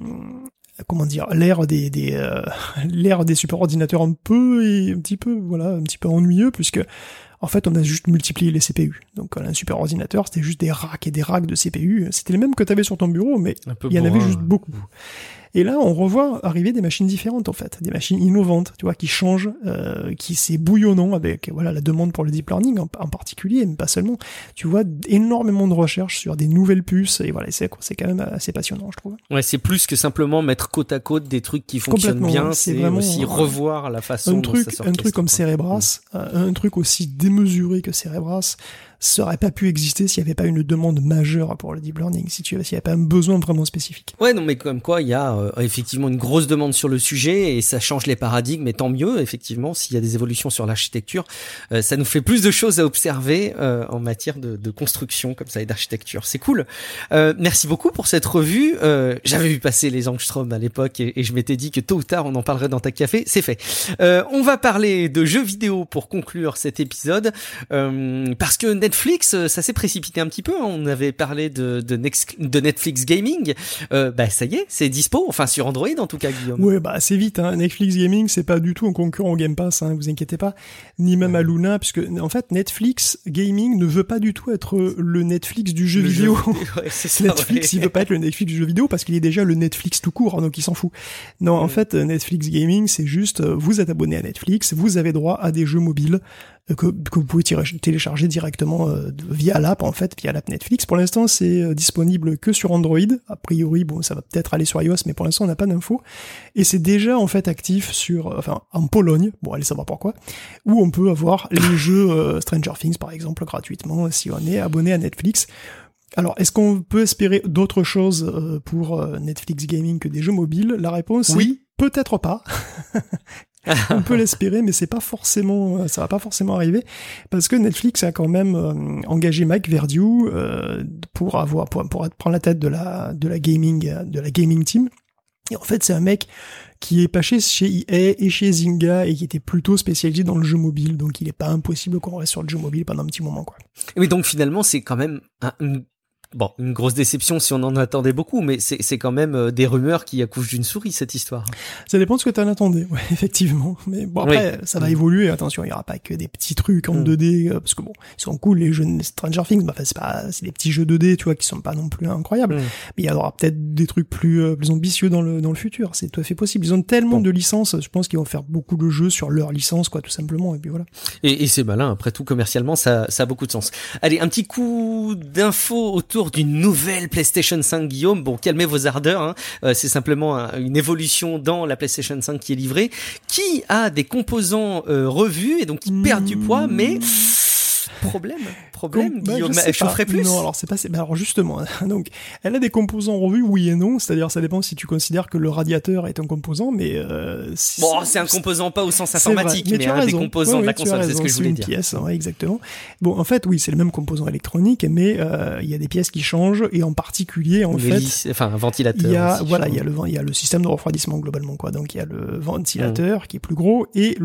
l'ère des super ordinateurs un petit peu ennuyeux, puisque en fait, on a juste multiplié les CPU. Donc, un super ordinateur, c'était juste des racks et des racks de CPU. C'était les mêmes que tu avais sur ton bureau, mais il y en avait juste beaucoup. Et là, on revoit arriver des machines différentes, en fait. Des machines innovantes, tu vois, qui changent, qui c'est bouillonnant avec, voilà, la demande pour le deep learning en particulier, mais pas seulement. Tu vois, énormément de recherches sur des nouvelles puces, et voilà, c'est quand même assez passionnant, je trouve. Ouais, c'est plus que simplement mettre côte à côte des trucs qui fonctionnent bien, c'est vraiment aussi revoir la façon dont ça s'orchestre. Un truc comme Cerebras, un truc aussi démesuré que Cerebras, ça aurait pas pu exister s'il y avait pas une demande majeure pour le deep learning, s'il y avait pas un besoin vraiment spécifique. Ouais, non, mais comme quoi, il y a effectivement une grosse demande sur le sujet, et ça change les paradigmes, et tant mieux, effectivement, s'il y a des évolutions sur l'architecture, ça nous fait plus de choses à observer en matière de construction comme ça et d'architecture. C'est cool. Merci beaucoup pour cette revue. J'avais vu passer les Angstrom à l'époque, et je m'étais dit que tôt ou tard on en parlerait dans Ta Café. C'est fait. On va parler de jeux vidéo pour conclure cet épisode, parce que Netflix, ça s'est précipité un petit peu, hein. On avait parlé de Netflix Gaming. Ça y est, c'est dispo, enfin sur Android en tout cas, Guillaume. Ouais, assez vite, hein. Netflix Gaming, c'est pas du tout un concurrent au Game Pass, hein, vous inquiétez pas, ni même à Luna, puisque en fait Netflix Gaming ne veut pas du tout être le Netflix du jeu vidéo. Ouais, c'est ça, Netflix, il veut pas être le Netflix du jeu vidéo parce qu'il est déjà le Netflix tout court, donc il s'en fout. Non, en fait, Netflix Gaming, c'est juste, vous êtes abonné à Netflix, vous avez droit à des jeux mobiles que vous pouvez télécharger directement via l'app, en fait, via l'app Netflix. Pour l'instant, c'est disponible que sur Android. A priori, bon, ça va peut-être aller sur iOS, mais pour l'instant, on n'a pas d'infos. Et c'est déjà, en fait, actif en Pologne, bon, allez savoir pourquoi, où on peut avoir les jeux Stranger Things, par exemple, gratuitement, si on est abonné à Netflix. Alors, est-ce qu'on peut espérer d'autres choses pour Netflix Gaming que des jeux mobiles? La réponse est peut-être pas. On peut l'espérer, mais ça va pas forcément arriver, parce que Netflix a quand même engagé Mike Verdieu pour prendre la tête de la gaming team. Et en fait, c'est un mec qui est passé chez EA et chez Zynga et qui était plutôt spécialisé dans le jeu mobile, donc il est pas impossible qu'on reste sur le jeu mobile pendant un petit moment, quoi. Oui, donc finalement, c'est quand même une grosse déception si on en attendait beaucoup, mais c'est quand même des rumeurs qui accouchent d'une souris, cette histoire. Ça dépend de ce que t'en attendais, ouais, effectivement. Mais bon, après, ça va évoluer, attention, il y aura pas que des petits trucs en 2D, parce que bon, ils sont cool, les jeux Stranger Things, c'est des petits jeux 2D, tu vois, qui sont pas non plus incroyables. Mais il y aura peut-être des trucs plus ambitieux dans le futur, c'est tout à fait possible. Ils ont tellement de licences, je pense qu'ils vont faire beaucoup de jeux sur leur licence, quoi, tout simplement, et puis voilà. Et c'est malin, après tout, commercialement, ça a beaucoup de sens. Allez, un petit coup d'info autour retour d'une nouvelle PlayStation 5, Guillaume. Bon, calmez vos ardeurs, hein. C'est simplement une évolution dans la PlayStation 5 qui est livrée, qui a des composants revus et donc qui perd du poids, mais problème, Guillaume, je chaufferai plus. Non, alors c'est pas, alors justement, donc, elle a des composants revus, oui et non, c'est-à-dire ça dépend si tu considères que le radiateur est un composant, mais c'est un composant pas au sens informatique, mais un des composants de la console, c'est ce que je voulais dire. Pièce, ouais, exactement. Bon, en fait, oui, c'est le même composant électronique, mais il y a des pièces qui changent, et en particulier, en fait, un ventilateur. Il y a le système de refroidissement globalement, quoi. Donc il y a le ventilateur qui est plus gros et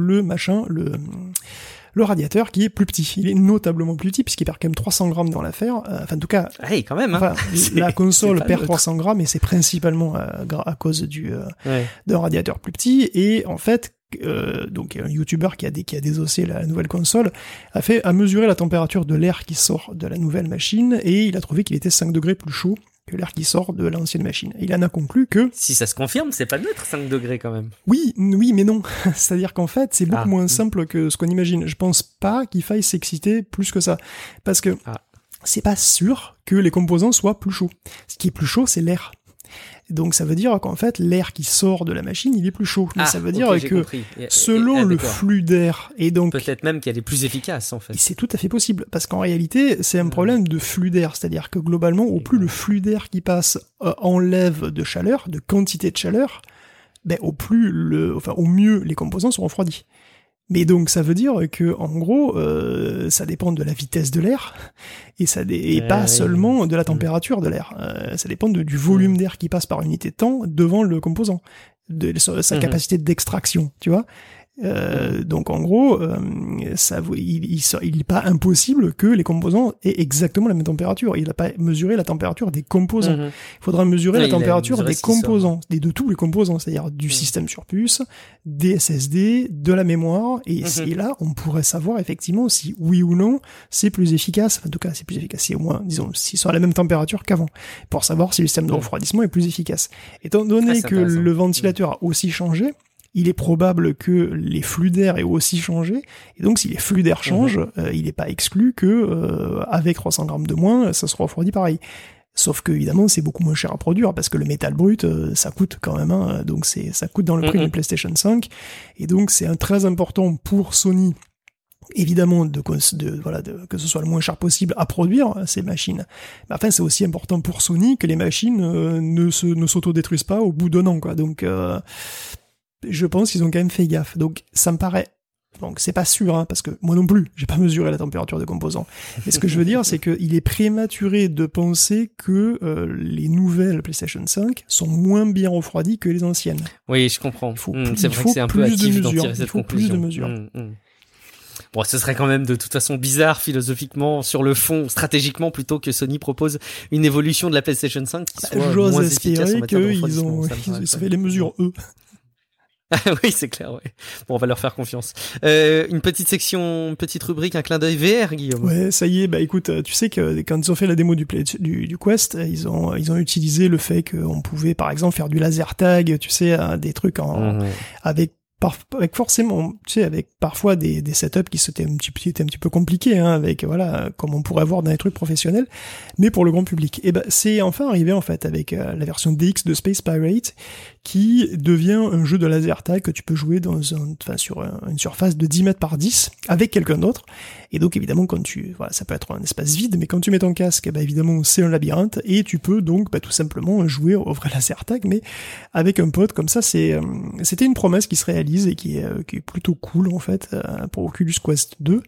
le radiateur qui est plus petit. Il est notablement plus petit puisqu'il perd quand même 300 grammes dans l'affaire. Enfin, en tout cas, quand même, hein. La console perd 300 grammes et c'est principalement à cause d'un radiateur plus petit. Et en fait, donc un YouTuber qui a désossé la nouvelle console a mesuré la température de l'air qui sort de la nouvelle machine et il a trouvé qu'il était 5 degrés plus chaud que l'air qui sort de l'ancienne machine. Et il en a conclu que... Si ça se confirme, c'est pas neutre 5 degrés quand même. Oui, mais non. C'est-à-dire qu'en fait, c'est beaucoup moins simple que ce qu'on imagine. Je pense pas qu'il faille s'exciter plus que ça. Parce que c'est pas sûr que les composants soient plus chauds. Ce qui est plus chaud, c'est l'air. Donc ça veut dire qu'en fait, l'air qui sort de la machine, il est plus chaud. Mais ça veut dire que selon le flux d'air, et donc... Peut-être même qu'elle est plus efficace, en fait. C'est tout à fait possible, parce qu'en réalité, c'est un problème de flux d'air. C'est-à-dire que globalement, au plus le flux d'air qui passe enlève de chaleur, de quantité de chaleur, au mieux les composants sont refroidis. Mais donc ça veut dire que en gros ça dépend de la vitesse de l'air et pas seulement de la température de l'air. Ça dépend du volume d'air qui passe par unité de temps devant le composant, de sa capacité d'extraction, tu vois. Donc en gros, il n'est pas impossible que les composants aient exactement la même température. Il n'a pas mesuré la température des composants. Il faudra mesurer la température des composants, de tous les composants, c'est-à-dire du système sur puce, des SSD, de la mémoire, et là on pourrait savoir effectivement si oui ou non c'est plus efficace. En tout cas, c'est plus efficace, si au moins, disons, s'ils sont à la même température qu'avant, pour savoir si le système de refroidissement est plus efficace. Étant donné que le ventilateur a aussi changé, il est probable que les flux d'air aient aussi changé, et donc si les flux d'air changent, il n'est pas exclu que avec 300 grammes de moins, ça sera refroidi pareil. Sauf que évidemment, c'est beaucoup moins cher à produire parce que le métal brut, ça coûte quand même, hein, donc ça coûte dans le prix d'une PlayStation 5, et donc c'est très important pour Sony. Évidemment, que ce soit le moins cher possible à produire ces machines. Mais enfin, c'est aussi important pour Sony que les machines ne s'autodétruisent pas au bout d'un an, quoi. Donc je pense qu'ils ont quand même fait gaffe. Donc ça me paraît... Donc c'est pas sûr, hein, parce que moi non plus, j'ai pas mesuré la température des composants. Mais ce que je veux dire, c'est qu'il est prématuré de penser que les nouvelles PlayStation 5 sont moins bien refroidies que les anciennes. Oui, je comprends. C'est vrai que c'est un peu hâtif d'en tirer cette conclusion. Plus de mesures. Bon, ce serait quand même de toute façon bizarre philosophiquement, sur le fond, stratégiquement, plutôt que Sony propose une évolution de la PlayStation 5 qui soit moins efficace en matière de refroidissement. Ils fait les mesures, eux. Oui, c'est clair, ouais. Bon, on va leur faire confiance. Une petite rubrique, un clin d'œil VR, Guillaume. Ouais, ça y est, écoute, tu sais que quand ils ont fait la démo du Quest, ils ont utilisé le fait qu'on pouvait, par exemple, faire du laser tag, tu sais, des trucs avec forcément, tu sais, avec parfois des setups qui étaient un petit peu compliqués, hein, avec, voilà, comme on pourrait voir dans les trucs professionnels, mais pour le grand public. Et c'est enfin arrivé, en fait, avec la version DX de Space Pirate, qui devient un jeu de laser tag que tu peux jouer sur une surface de 10 mètres par 10 avec quelqu'un d'autre. Et donc, évidemment, ça peut être un espace vide, mais quand tu mets ton casque, évidemment, c'est un labyrinthe, et tu peux donc, tout simplement jouer au vrai laser tag, mais avec un pote, comme ça, c'était une promesse qui se réalise et qui est plutôt cool, en fait, pour Oculus Quest 2.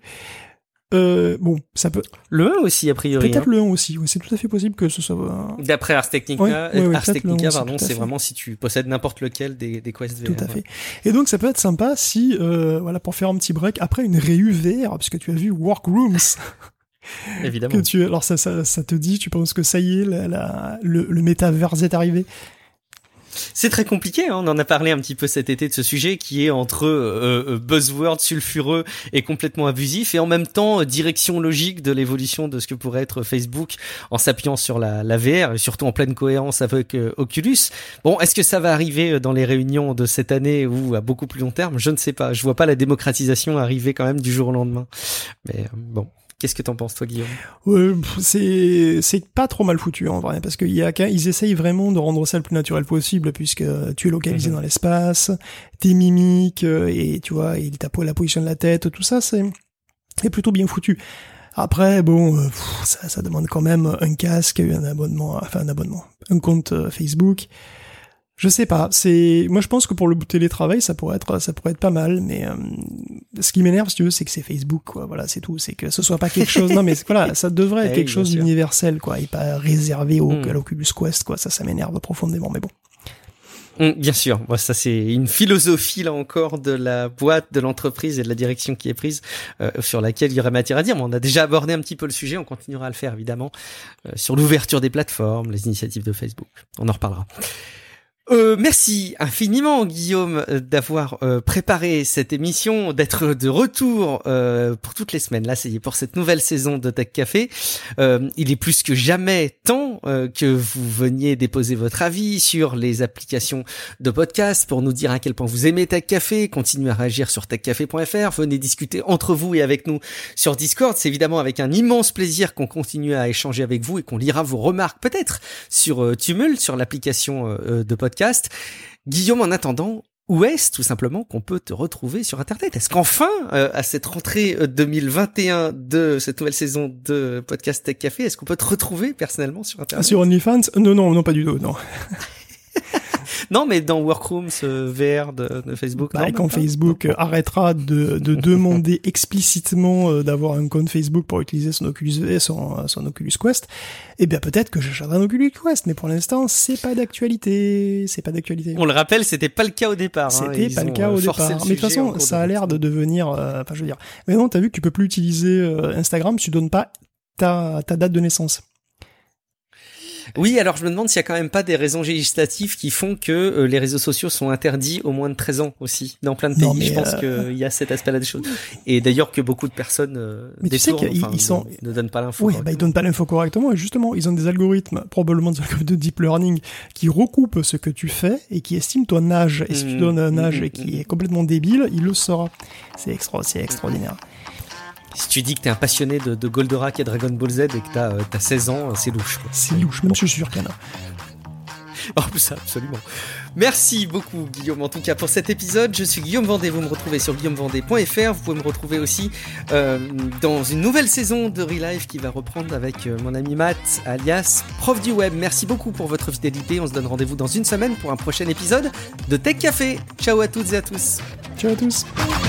Bon, ça peut... Le 1 aussi, a priori. Peut-être le 1 aussi, oui, c'est tout à fait possible que ce soit... D'après Ars Technica, pardon, c'est fait. Vraiment si tu possèdes n'importe lequel des Quest VR. Tout à fait. Et donc, ça peut être sympa si, pour faire un petit break, après une réu VR, puisque tu as vu Workrooms. Évidemment. Alors, ça te dit, tu penses que ça y est, le métaverse est arrivé? C'est très compliqué, hein. On en a parlé un petit peu cet été de ce sujet qui est entre buzzword sulfureux et complètement abusif, et en même temps direction logique de l'évolution de ce que pourrait être Facebook en s'appuyant sur la VR et surtout en pleine cohérence avec Oculus. Bon, est-ce que ça va arriver dans les réunions de cette année ou à beaucoup plus long terme? Je ne sais pas. Je vois pas la démocratisation arriver quand même du jour au lendemain. Mais bon. Qu'est-ce que t'en penses, toi, Guillaume ? C'est pas trop mal foutu, en vrai, parce qu'ils essayent vraiment de rendre ça le plus naturel possible, puisque tu es localisé dans l'espace, tes mimiques, et tu vois, et la position de la tête, tout ça, c'est plutôt bien foutu. Après, bon, ça demande quand même un casque, un compte Facebook. Je sais pas, moi je pense que pour le télétravail, ça pourrait être pas mal, mais ce qui m'énerve, si tu veux, c'est que c'est Facebook, quoi. Voilà, c'est tout, c'est que ce soit pas quelque chose. Non, mais voilà, ça devrait être quelque chose d'universel, quoi, et pas réservé à l'Oculus Quest, quoi. Ça m'énerve profondément, mais bon. Bien sûr, moi ça c'est une philosophie là encore de la boîte, de l'entreprise et de la direction qui est prise, sur laquelle il y aurait matière à dire. Mais on a déjà abordé un petit peu le sujet, on continuera à le faire évidemment, sur l'ouverture des plateformes, les initiatives de Facebook. On en reparlera. Merci infiniment Guillaume d'avoir préparé cette émission, d'être de retour pour toutes les semaines. Là, c'est pour cette nouvelle saison de Tech Café. Il est plus que jamais temps que vous veniez déposer votre avis sur les applications de podcast pour nous dire à quel point vous aimez Tech Café. Continuez à réagir sur techcafé.fr. Venez discuter entre vous et avec nous sur Discord. C'est évidemment avec un immense plaisir qu'on continue à échanger avec vous et qu'on lira vos remarques peut-être sur Tumult, sur l'application de podcast. Guillaume, en attendant, où est-ce tout simplement qu'on peut te retrouver sur Internet ? Est-ce qu'enfin, à cette rentrée 2021 de cette nouvelle saison de podcast Tech Café, est-ce qu'on peut te retrouver personnellement sur Internet ? Sur OnlyFans ? Non, pas du tout, non. Non, mais dans Workrooms VR de Facebook. Bah, quand Facebook arrêtera de demander explicitement d'avoir un compte Facebook pour utiliser son Oculus Quest, eh bien peut-être que j'achèterai un Oculus Quest, mais pour l'instant c'est pas d'actualité. On le rappelle, c'était pas le cas au départ. C'était pas le cas au départ. Mais de toute façon, ça a l'air de devenir. Je veux dire. Mais non, t'as vu que tu peux plus utiliser Instagram si tu donnes pas ta date de naissance. Oui, alors je me demande s'il y a quand même pas des raisons législatives qui font que les réseaux sociaux sont interdits aux moins de 13 ans aussi, dans plein de pays. Non, je pense qu'il y a cet aspect-là des choses. Et d'ailleurs que beaucoup de personnes ne donnent pas l'info. Oui, ils donnent pas l'info correctement. Et justement, ils ont des algorithmes, probablement des algorithmes de deep learning, qui recoupent ce que tu fais et qui estiment ton âge. Et si tu donnes un âge qui est complètement débile, il le saura. C'est extraordinaire. Si tu dis que t'es un passionné de Goldorak et Dragon Ball Z et que t'as 16 ans, c'est louche, quoi. C'est louche, même je suis sûr qu'il y en a. Oh, ça, absolument. Merci beaucoup, Guillaume, en tout cas, pour cet épisode. Je suis Guillaume Vendée. Vous me retrouvez sur guillaumevendée.fr. Vous pouvez me retrouver aussi dans une nouvelle saison de Relive qui va reprendre avec mon ami Matt, alias Prof du Web. Merci beaucoup pour votre fidélité. On se donne rendez-vous dans une semaine pour un prochain épisode de Tech Café. Ciao à toutes et à tous. Ciao à tous.